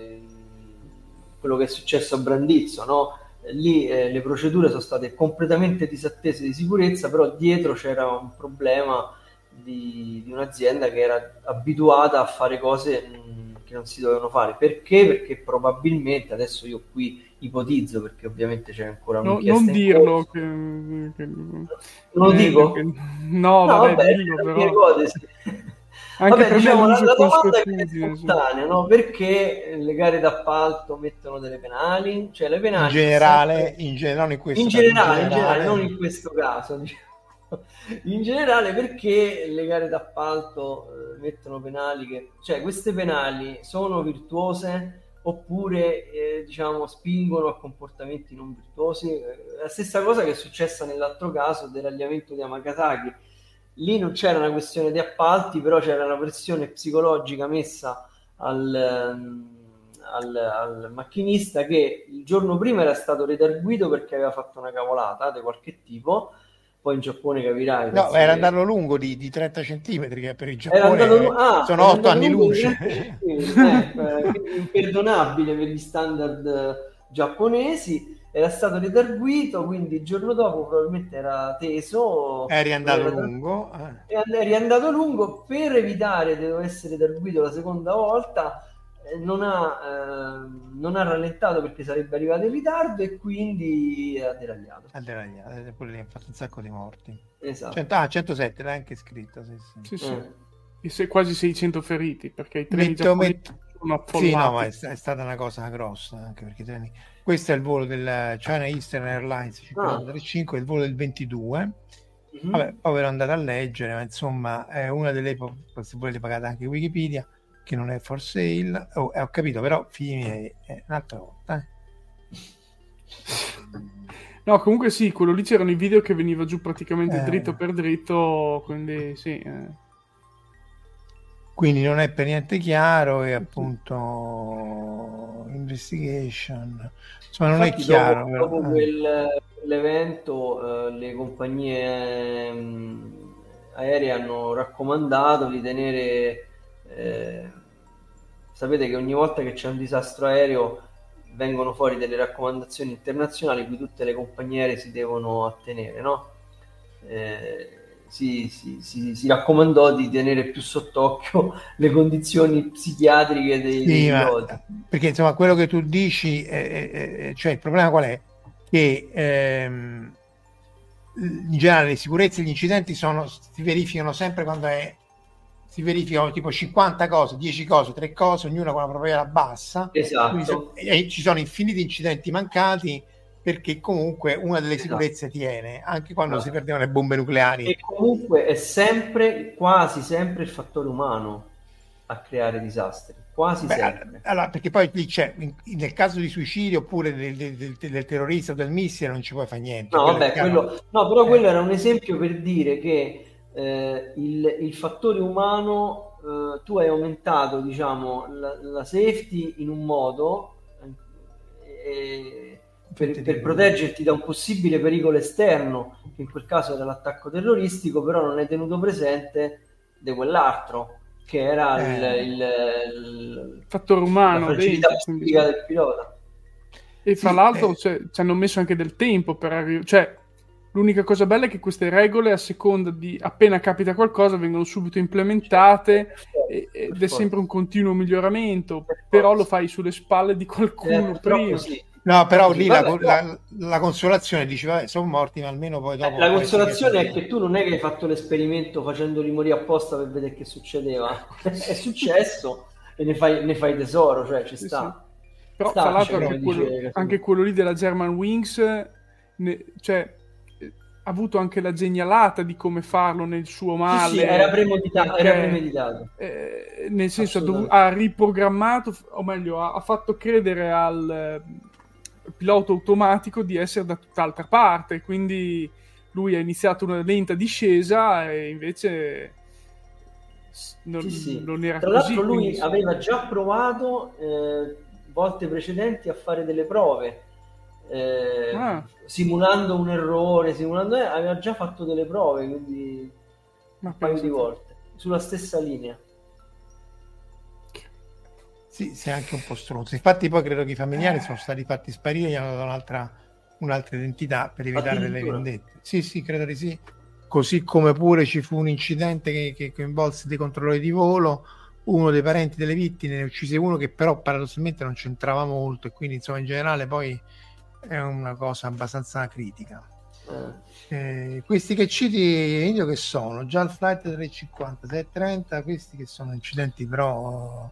quello che è successo a Brandizzo, no? Lì le procedure sono state completamente disattese di sicurezza, però dietro c'era un problema di un'azienda che era abituata a fare cose che non si dovevano fare. Perché? Perché probabilmente, adesso io qui ipotizzo, perché ovviamente c'è ancora un'inchiesta. Non dirlo. Non lo dico? No, vabbè, dillo però. Anche per diciamo, la domanda è spontanea, no? Perché le gare d'appalto mettono delle penali? Cioè le penali in generale, non in questo caso, diciamo. In generale, perché le gare d'appalto mettono penali cioè queste penali sono virtuose oppure diciamo spingono a comportamenti non virtuosi? La stessa cosa che è successa nell'altro caso dell'allevamento di Amagasaki. Lì non c'era una questione di appalti, però c'era una pressione psicologica messa al macchinista che il giorno prima era stato redarguito perché aveva fatto una cavolata di qualche tipo. Poi in Giappone capirai. No, era andato lungo di 30 centimetri, che per il Giappone sono 8 anni luce. Imperdonabile per gli standard giapponesi. Era stato redarguito, quindi il giorno dopo probabilmente era teso. È riandato lungo. È riandato lungo per evitare di essere redarguito la seconda volta. Non ha rallentato perché sarebbe arrivato in ritardo e quindi ha deragliato. Pure lì ha fatto un sacco di morti. Esatto. 107 l'ha anche scritto. Sì. E quasi 600 feriti perché i treni giapponesi sono affollati. Sì, no, ma è stata una cosa grossa anche perché i treni. Questo è il volo del China Eastern Airlines 535, il volo del 22. Vabbè, poi ve l'ho andato a leggere, ma insomma è una delle, se volete pagate anche Wikipedia, che non è for sale. Ho capito, però figli un'altra volta. No, comunque sì, quello lì c'erano i video che veniva giù praticamente dritto per dritto, quindi sì. Quindi non è per niente chiaro e appunto investigation, insomma non è chiaro. Dopo quell'evento le compagnie aeree hanno raccomandato di tenere sapete che ogni volta che c'è un disastro aereo vengono fuori delle raccomandazioni internazionali cui tutte le compagnie aeree si devono attenere, no? Si raccomandò di tenere più sott'occhio le condizioni psichiatriche dei piloti. Perché insomma quello che tu dici cioè il problema qual è? Che in generale le sicurezze e gli incidenti si verificano sempre quando si verificano tipo 50 cose, 10 cose, 3 cose, ognuna con una probabilità bassa. Esatto. E ci sono infiniti incidenti mancati perché comunque una delle sicurezze tiene, anche quando si perdevano le bombe nucleari. E comunque è sempre, quasi sempre il fattore umano a creare disastri, sempre. Allora, perché poi lì c'è, nel caso di suicidio oppure del terrorista o del missile non ci puoi fare niente. Però quello era un esempio per dire che il fattore umano, tu hai aumentato, diciamo, la safety in un modo per proteggerti da un possibile pericolo esterno, che in quel caso era l'attacco terroristico, però non è tenuto presente di quell'altro, che era il fattore umano, la fragilità dentro, psichica del pilota. E fra l'altro ci hanno messo anche del tempo per arrivare, cioè l'unica cosa bella è che queste regole, a seconda di appena capita qualcosa, vengono subito implementate ed è sempre un continuo miglioramento, però lo fai sulle spalle di qualcuno prima. Sì. No, però lì la consolazione, dici, vabbè, sono morti, ma almeno poi dopo... La consolazione è che tu non è che hai fatto l'esperimento facendoli morire apposta per vedere che succedeva. È successo e ne fai tesoro, cioè ci sta. Sì. Però tra l'altro anche quello lì della Germanwings, cioè, ha avuto anche la genialata di come farlo nel suo male. Sì, era premeditato. Nel senso, ha riprogrammato, o meglio, ha fatto credere al pilota automatico di essere da tutt'altra parte, quindi lui ha iniziato una lenta discesa e invece non era tra così. Tra l'altro lui aveva già provato volte precedenti a fare delle prove, simulando un errore, aveva già fatto delle prove, quindi un paio di volte sulla stessa linea. Sì, sei anche un po' stronzo. Infatti poi credo che i familiari sono stati fatti sparire, gli hanno dato un'altra identità per evitare delle vendette. Sì, credo di sì. Così come pure ci fu un incidente che coinvolse dei controllori di volo, uno dei parenti delle vittime ne uccise uno che però paradossalmente non c'entrava molto, e quindi insomma in generale poi è una cosa abbastanza critica. Questi che citi Emilio, che sono già il flight 350, 630, questi che sono incidenti però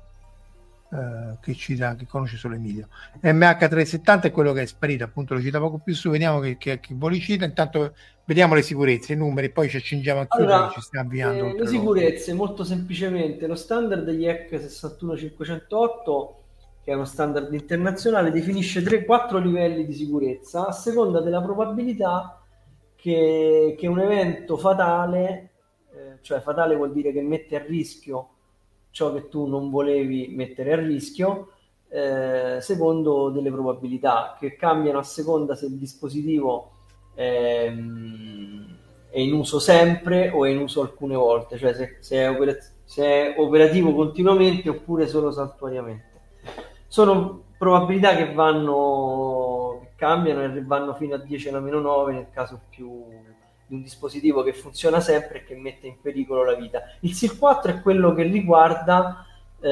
che conosce solo Emilio. MH370 è quello che è sparito, appunto lo cita poco più su, vediamo che voli cita. Intanto vediamo le sicurezze, i numeri, poi ci accingiamo a chiudere. Allora, ci stiamo avviando le sicurezze molto semplicemente: lo standard degli EC 61508, che è uno standard internazionale, definisce 4 livelli di sicurezza a seconda della probabilità che un evento fatale, cioè fatale vuol dire che mette a rischio ciò che tu non volevi mettere a rischio, secondo delle probabilità che cambiano a seconda se il dispositivo è in uso sempre o è in uso alcune volte, cioè se è operativo continuamente oppure solo saltuariamente. Sono probabilità che cambiano e vanno fino a 10 alla meno 9 nel caso più di un dispositivo che funziona sempre e che mette in pericolo la vita. Il SIL 4 è quello che riguarda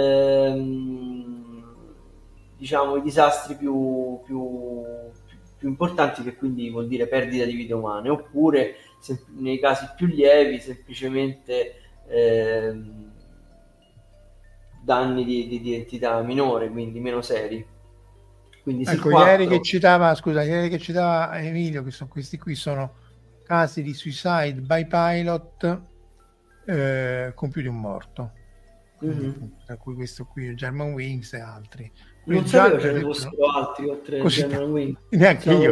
diciamo i disastri più importanti, che quindi vuol dire perdita di vite umane, oppure nei casi più lievi semplicemente danni di entità minore, quindi meno seri. Quindi ecco, ieri che citava Emilio, che sono questi qui, sono casi di suicide by pilot con più di un morto, tra cui questo qui, Germanwings e altri. Non sapevo ce ne fossero altri oltre Germanwings, neanche io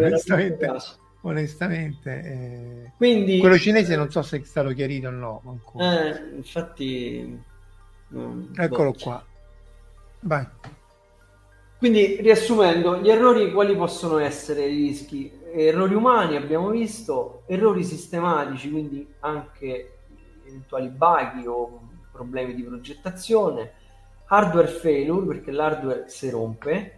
onestamente. Quindi quello cinese non so se è stato chiarito o no ancora. Infatti eccolo qua, vai. Quindi, riassumendo, gli errori quali possono essere i rischi? Errori umani abbiamo visto, errori sistematici, quindi anche eventuali bughi o problemi di progettazione, hardware failure, perché l'hardware si rompe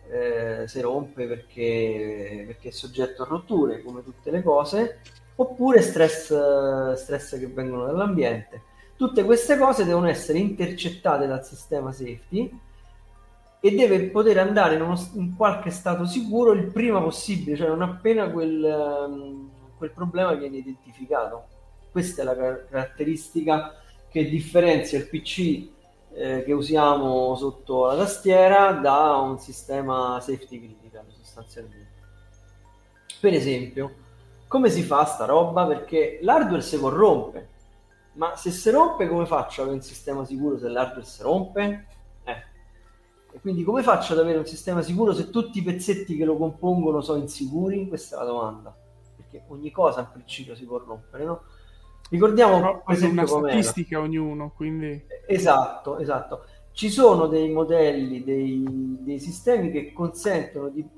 perché è soggetto a rotture come tutte le cose, oppure stress che vengono dall'ambiente. Tutte queste cose devono essere intercettate dal sistema safety e deve poter andare in qualche stato sicuro il prima possibile, cioè non appena quel problema viene identificato. Questa è la caratteristica che differenzia il PC che usiamo sotto la tastiera da un sistema safety critical, sostanzialmente. Per esempio, come si fa sta roba? Perché l'hardware si corrompe, ma se si rompe come faccio ad avere un sistema sicuro se l'hardware si rompe? E quindi come faccio ad avere un sistema sicuro se tutti i pezzetti che lo compongono sono insicuri? Questa è la domanda, perché ogni cosa in principio si può rompere, no? Ricordiamo per esempio una statistica ognuno, quindi esatto. Ci sono dei modelli, dei sistemi che consentono di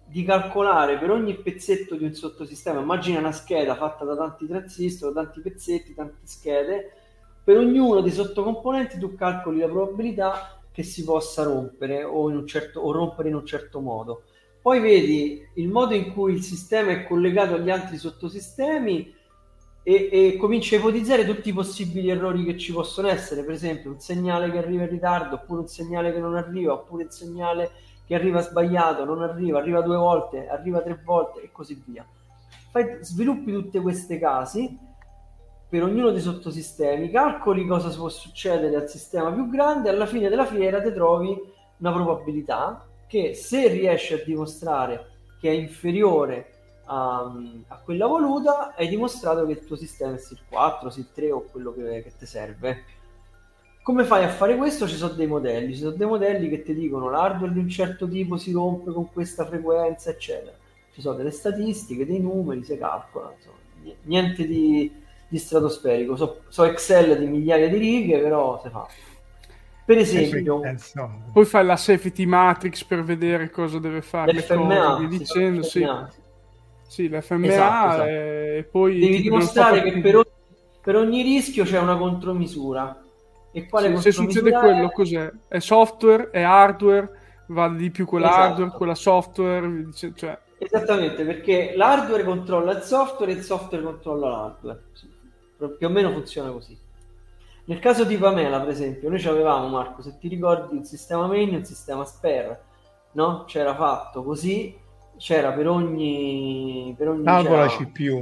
di calcolare per ogni pezzetto di un sottosistema. Immagina una scheda fatta da tanti transistor, tanti pezzetti, tante schede. Per ognuno dei sottocomponenti tu calcoli la probabilità che si possa rompere o rompere in un certo modo. Poi vedi il modo in cui il sistema è collegato agli altri sottosistemi e cominci a ipotizzare tutti i possibili errori che ci possono essere, per esempio un segnale che arriva in ritardo, oppure un segnale che non arriva, oppure un segnale che arriva sbagliato, non arriva 2 volte, arriva 3 volte e così via. Sviluppi tutte queste casi per ognuno dei sottosistemi, calcoli cosa può succedere al sistema più grande, alla fine della fiera ti trovi una probabilità che, se riesci a dimostrare che è inferiore a quella voluta, hai dimostrato che il tuo sistema è SIL 4, SIL 3 o quello che ti serve. Come fai a fare questo? Ci sono dei modelli che ti dicono l'hardware di un certo tipo si rompe con questa frequenza, eccetera. Ci sono delle statistiche, dei numeri, si calcola, insomma, niente di stratosferico. So Excel di migliaia di righe, però si fa. Per esempio, poi fai la safety matrix per vedere cosa deve fare, l'FMA, dicendo sì, l'FMA, esatto. E poi devi dimostrare che per ogni rischio c'è una contromisura. E quale se succede quello, cos'è? È software, è hardware, vale di più quell'hardware, quella software, cioè... Esattamente, perché l'hardware controlla il software e il software controlla l'hardware. Più o meno funziona così. Nel caso di Pamela, per esempio, noi avevamo, Marco, se ti ricordi, un sistema main e un sistema spare, no? C'era fatto così, c'era per ogni con la CPU,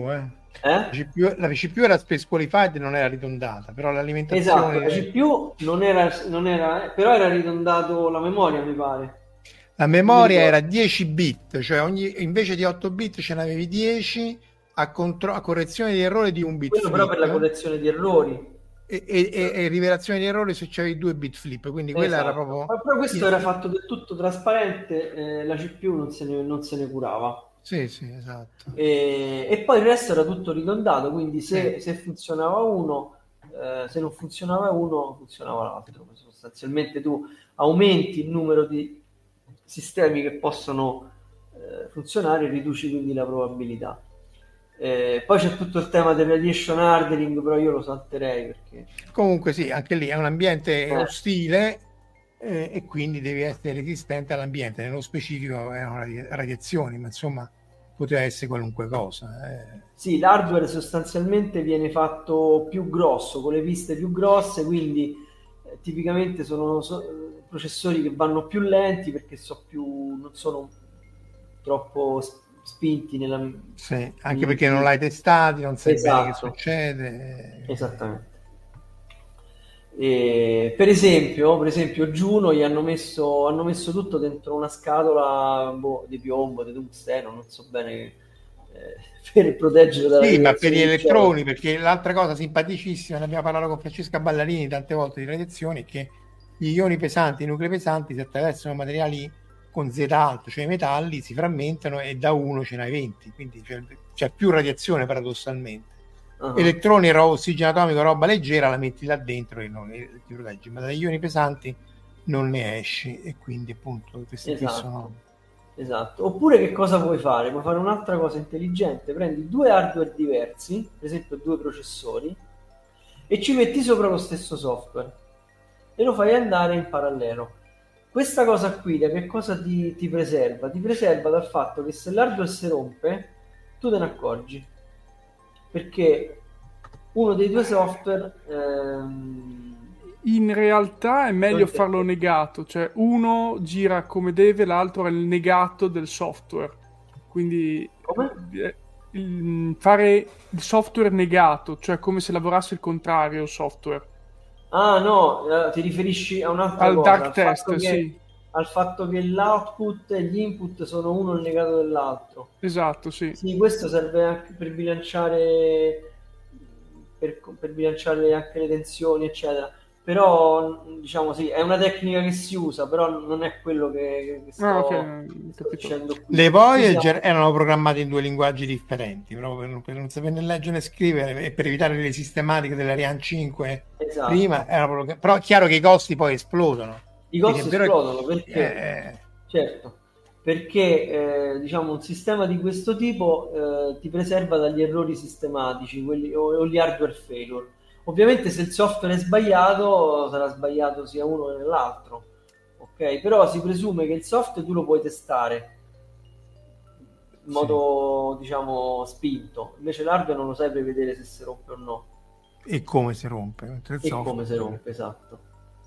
La CPU era space qualified e non era ridondata, però l'alimentazione... Esatto, la CPU non era, però era ridondato la memoria, mi pare. La memoria era 10 bit, cioè invece di 8 bit ce n'avevi 10 a correzione di errore di un bit flip. Però per la correzione di errori. E rivelazione di errori se c'avevi 2 bit flip, quindi quella era proprio... Ma però questo era fatto del tutto trasparente, la CPU non se ne curava. Sì, esatto. E poi il resto era tutto ridondato, quindi se funzionava uno, se non funzionava uno, funzionava l'altro. Sostanzialmente tu aumenti il numero di sistemi che possono funzionare e riduci quindi la probabilità. Poi c'è tutto il tema del radiation hardening, però io lo salterei perché... Comunque sì, anche lì è un ambiente ostile e quindi devi essere resistente all'ambiente. Nello specifico erano radiazioni, ma insomma poteva essere qualunque cosa. Sì, l'hardware sostanzialmente viene fatto più grosso, con le piste più grosse, quindi tipicamente sono processori che vanno più lenti perché non sono troppo spinti nella... Sì, anche perché non l'hai testati, non sai bene che succede. Esattamente. Per esempio Juno gli hanno messo tutto dentro una scatola di piombo, di tungsteno, non so bene, per proteggere dalla... Sì, ma per gli elettroni, perché l'altra cosa simpaticissima, ne abbiamo parlato con Francesca Ballarini tante volte di radiazioni, è che gli ioni pesanti, i nuclei pesanti, si attraversano materiali con Z alto, cioè i metalli si frammentano e da uno ce n'hai 20, quindi c'è più radiazione paradossalmente. Elettroni, ossigeno atomico, roba leggera, la metti là dentro e non ti proteggi, ma dagli ioni pesanti non ne esci e quindi appunto questi sono... Esatto. Oppure che cosa puoi fare? Puoi fare un'altra cosa intelligente, prendi 2 hardware diversi, per esempio 2 processori, e ci metti sopra lo stesso software e lo fai andare in parallelo. Questa cosa qui da che cosa ti preserva? Ti preserva dal fatto che se l'hardware si rompe tu te ne accorgi, perché uno dei 2 software in realtà è meglio farlo negato, cioè uno gira come deve, l'altro è il negato del software, quindi fare il software negato, cioè come se lavorasse il contrario il software. Ah no, ti riferisci a un'altra cosa, dark test, sì. Al fatto che l'output e gli input sono uno il negato dell'altro. Esatto, sì. Sì, questo serve anche per bilanciare anche le tensioni, eccetera. Però, diciamo sì, è una tecnica che si usa, però non è quello che sto dicendo qui. Le Voyager erano programmate in 2 linguaggi differenti, proprio per non saperne leggere né scrivere e per evitare le sistematiche dell'Ariane 5 prima, però è chiaro che i costi poi esplodono. I costi esplodono perché certo, perché diciamo un sistema di questo tipo ti preserva dagli errori sistematici, quelli, o gli hardware failure. Ovviamente se il software è sbagliato, sarà sbagliato sia uno che l'altro, ok? Però si presume che il software tu lo puoi testare in modo, diciamo, spinto, invece l'hardware non lo sai prevedere se si rompe o no. E come si rompe. Come si rompe, esatto.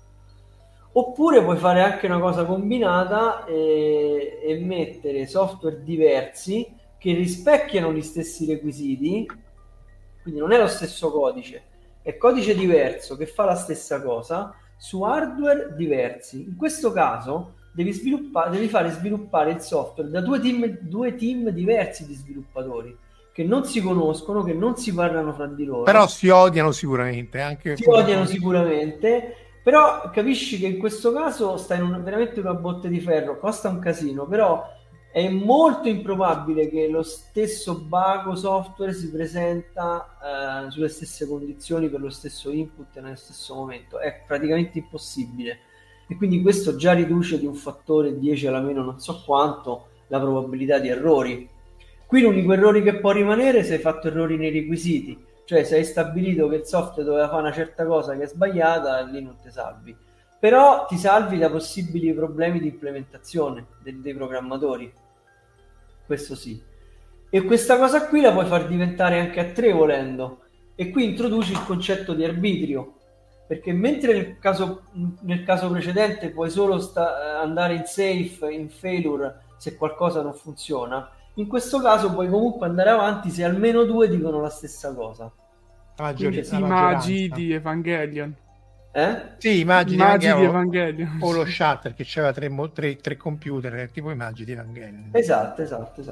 Oppure puoi fare anche una cosa combinata e mettere software diversi che rispecchiano gli stessi requisiti, quindi non è lo stesso codice, è codice diverso che fa la stessa cosa su hardware diversi. In questo caso devi fare sviluppare il software da due team diversi di sviluppatori che non si conoscono, che non si parlano fra di loro. Però si odiano sicuramente. Anche si odiano sicuramente, però capisci che in questo caso stai veramente una botte di ferro, costa un casino, però è molto improbabile che lo stesso bago software si presenta sulle stesse condizioni per lo stesso input nello stesso momento, è praticamente impossibile, e quindi questo già riduce di un fattore 10 alla meno non so quanto la probabilità di errori. Qui l'unico errore che può rimanere è se hai fatto errori nei requisiti, cioè se hai stabilito che il software doveva fare una certa cosa che è sbagliata, lì non ti salvi, però ti salvi da possibili problemi di implementazione dei programmatori, questo sì. E questa cosa qui la puoi far diventare anche a 3 volendo, e qui introduci il concetto di arbitrio, perché mentre nel caso precedente puoi solo andare in safe, in failure se qualcosa non funziona, in questo caso puoi comunque andare avanti se almeno 2 dicono la stessa cosa. I magi di Evangelion. Sì, i magi di Evangelion. O lo Shatter che c'aveva tre computer, tipo i magi di Evangelion. Esatto.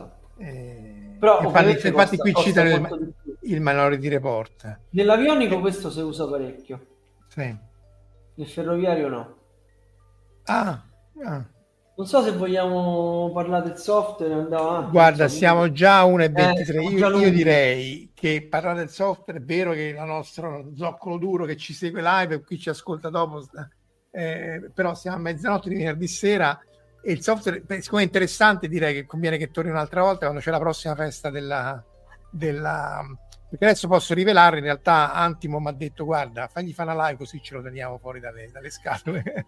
Però infatti qui citano il Minority Report. Nell'avionico questo si usa parecchio. Sì. Nel ferroviario no. Ah. Non so se vogliamo parlare del software. Guarda, siamo già 1:23. Io direi che parlare del software, è vero che il nostro zoccolo duro che ci segue live e qui ci ascolta dopo, però siamo a mezzanotte di venerdì sera e il software, siccome è interessante, direi che conviene che torni un'altra volta quando c'è la prossima festa della perché adesso posso rivelare, in realtà Antimo mi ha detto guarda, fagli fare una live così ce lo teniamo fuori dalle scatole.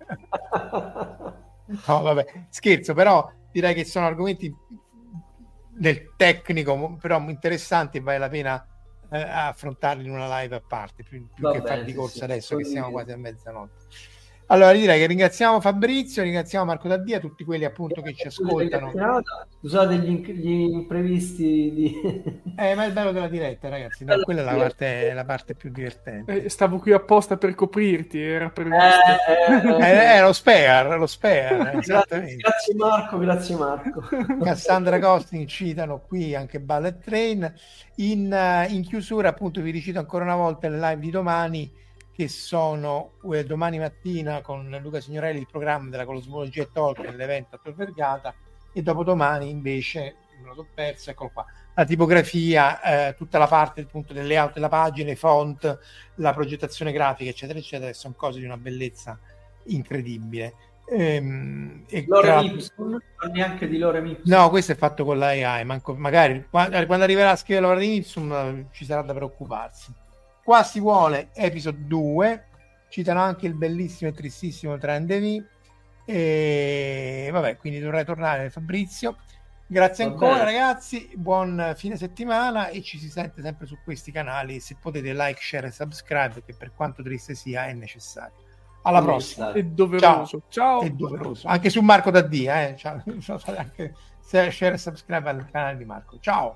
No, vabbè, scherzo, però direi che sono argomenti del tecnico però interessanti e vale la pena affrontarli in una live a parte più che far di corsa adesso che siamo quasi a mezzanotte. Allora direi che ringraziamo Fabrizio, ringraziamo Marco Daddia, tutti quelli appunto che ci ascoltano. Scusate gli imprevisti ma è il bello della diretta, ragazzi, no? Quella è la parte più divertente. Stavo qui apposta per coprirti, era previsto. Lo spare, esattamente. Grazie Marco. Cassandra Costin citano qui anche Bullet Train. In chiusura appunto vi ricito ancora una volta le live di domani, che sono domani mattina con Luca Signorelli, il programma della Cosmologia e Tolkien, l'evento a Tor Vergata, e dopodomani invece me lo sono perso, eccolo qua, la tipografia, tutta la parte appunto del layout della pagina, i font, la progettazione grafica eccetera eccetera, sono cose di una bellezza incredibile. Lorem Ipsum, neanche di Lorem Ipsum. No, questo è fatto con l'AI, magari quando arriverà a scrivere Lorem Ipsum ci sarà da preoccuparsi. Qua si vuole episodio 2, citano anche il bellissimo e tristissimo Trend e vabbè, quindi dovrei tornare Fabrizio. Grazie ancora ragazzi, buon fine settimana e ci si sente sempre su questi canali, se potete like, share e subscribe, che per quanto triste sia è necessario. Alla prossima. È doveroso. Ciao. È doveroso. Anche su Marco Daddia, ciao. Anche share e subscribe al canale di Marco. Ciao.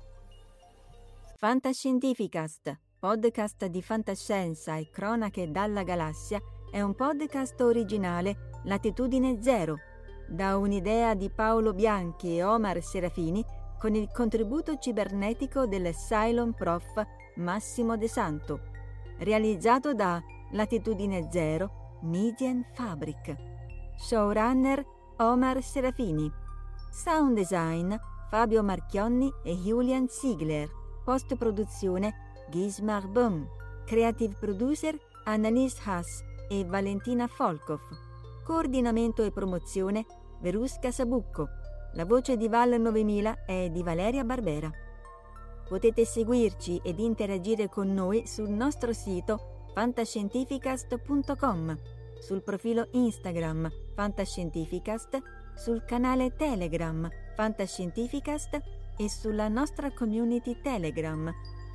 Fantascientificast, podcast di fantascienza e cronache dalla galassia, è un podcast originale Latitudine Zero, da un'idea di Paolo Bianchi e Omar Serafini, con il contributo cibernetico del Cylon Prof Massimo De Santo, realizzato da Latitudine Zero Media Fabric. Showrunner Omar Serafini. Sound design Fabio Marchionni e Julian Ziegler. Post produzione Gismar Böhm. Creative producer Annalise Haas e Valentina Folkov. Coordinamento e promozione Verusca Sabucco. La voce di Val 9000 è di Valeria Barbera. Potete seguirci ed interagire con noi sul nostro sito fantascientificast.com, sul profilo Instagram Fantascientificast, sul canale Telegram Fantascientificast e sulla nostra community Telegram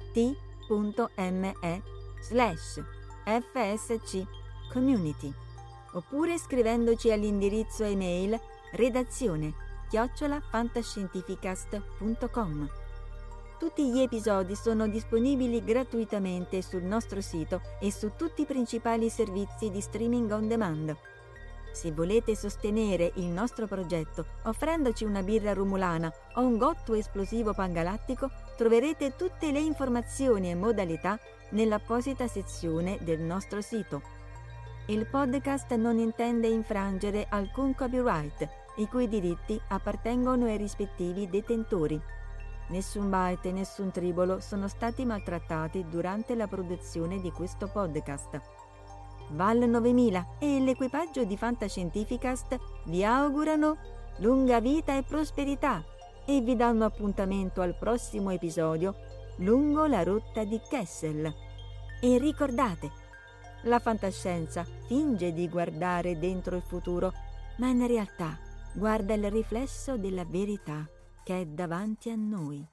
t.me/FSC Community, oppure scrivendoci all'indirizzo email redazione@fantascientificast.com. Tutti gli episodi sono disponibili gratuitamente sul nostro sito e su tutti i principali servizi di streaming on demand. Se volete sostenere il nostro progetto offrendoci una birra rumulana o un gotto esplosivo pangalattico, troverete tutte le informazioni e modalità nell'apposita sezione del nostro sito. Il podcast non intende infrangere alcun copyright, i cui diritti appartengono ai rispettivi detentori. Nessun byte e nessun tribolo sono stati maltrattati durante la produzione di questo podcast. Val 9000 e l'equipaggio di Fantascientificast vi augurano lunga vita e prosperità e vi danno appuntamento al prossimo episodio lungo la rotta di Kessel. E ricordate, la fantascienza finge di guardare dentro il futuro, ma in realtà guarda il riflesso della verità che è davanti a noi.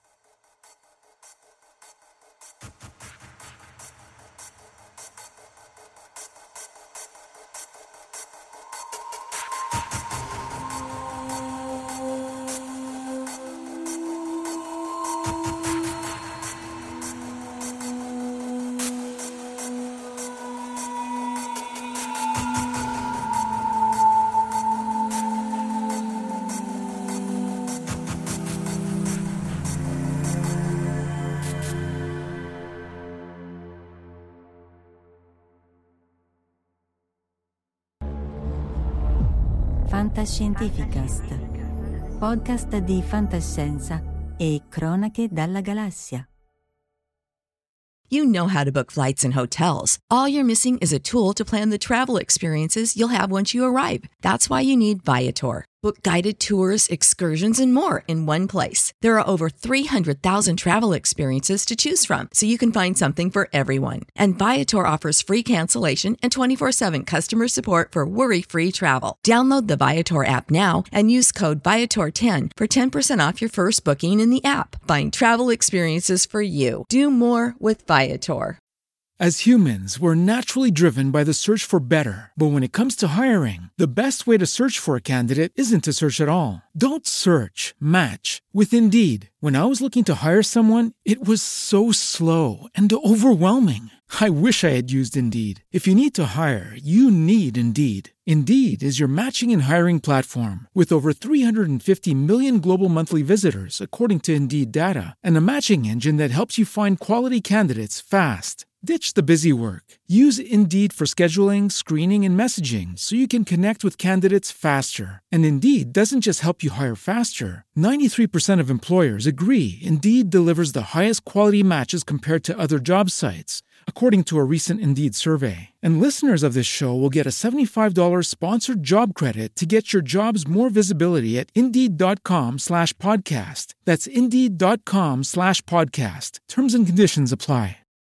Fantascientificast, podcast di fantascienza e cronache dalla galassia. You know how to book flights and hotels. All you're missing is a tool to plan the travel experiences you'll have once you arrive. That's why you need Viator. Book guided tours, excursions, and more in one place. There are over 300,000 travel experiences to choose from, so you can find something for everyone. And Viator offers free cancellation and 24/7 customer support for worry-free travel. Download the Viator app now and use code Viator10 for 10% off your first booking in the app. Find travel experiences for you. Do more with Viator. As humans, we're naturally driven by the search for better. But when it comes to hiring, the best way to search for a candidate isn't to search at all. Don't search, match with Indeed. When I was looking to hire someone, it was so slow and overwhelming. I wish I had used Indeed. If you need to hire, you need Indeed. Indeed is your matching and hiring platform with over 350 million global monthly visitors, according to Indeed data, and a matching engine that helps you find quality candidates fast. Ditch the busy work. Use Indeed for scheduling, screening, and messaging so you can connect with candidates faster. And Indeed doesn't just help you hire faster. 93% of employers agree Indeed delivers the highest quality matches compared to other job sites, according to a recent Indeed survey. And listeners of this show will get a $75 sponsored job credit to get your jobs more visibility at Indeed.com/podcast. That's Indeed.com/podcast. Terms and conditions apply.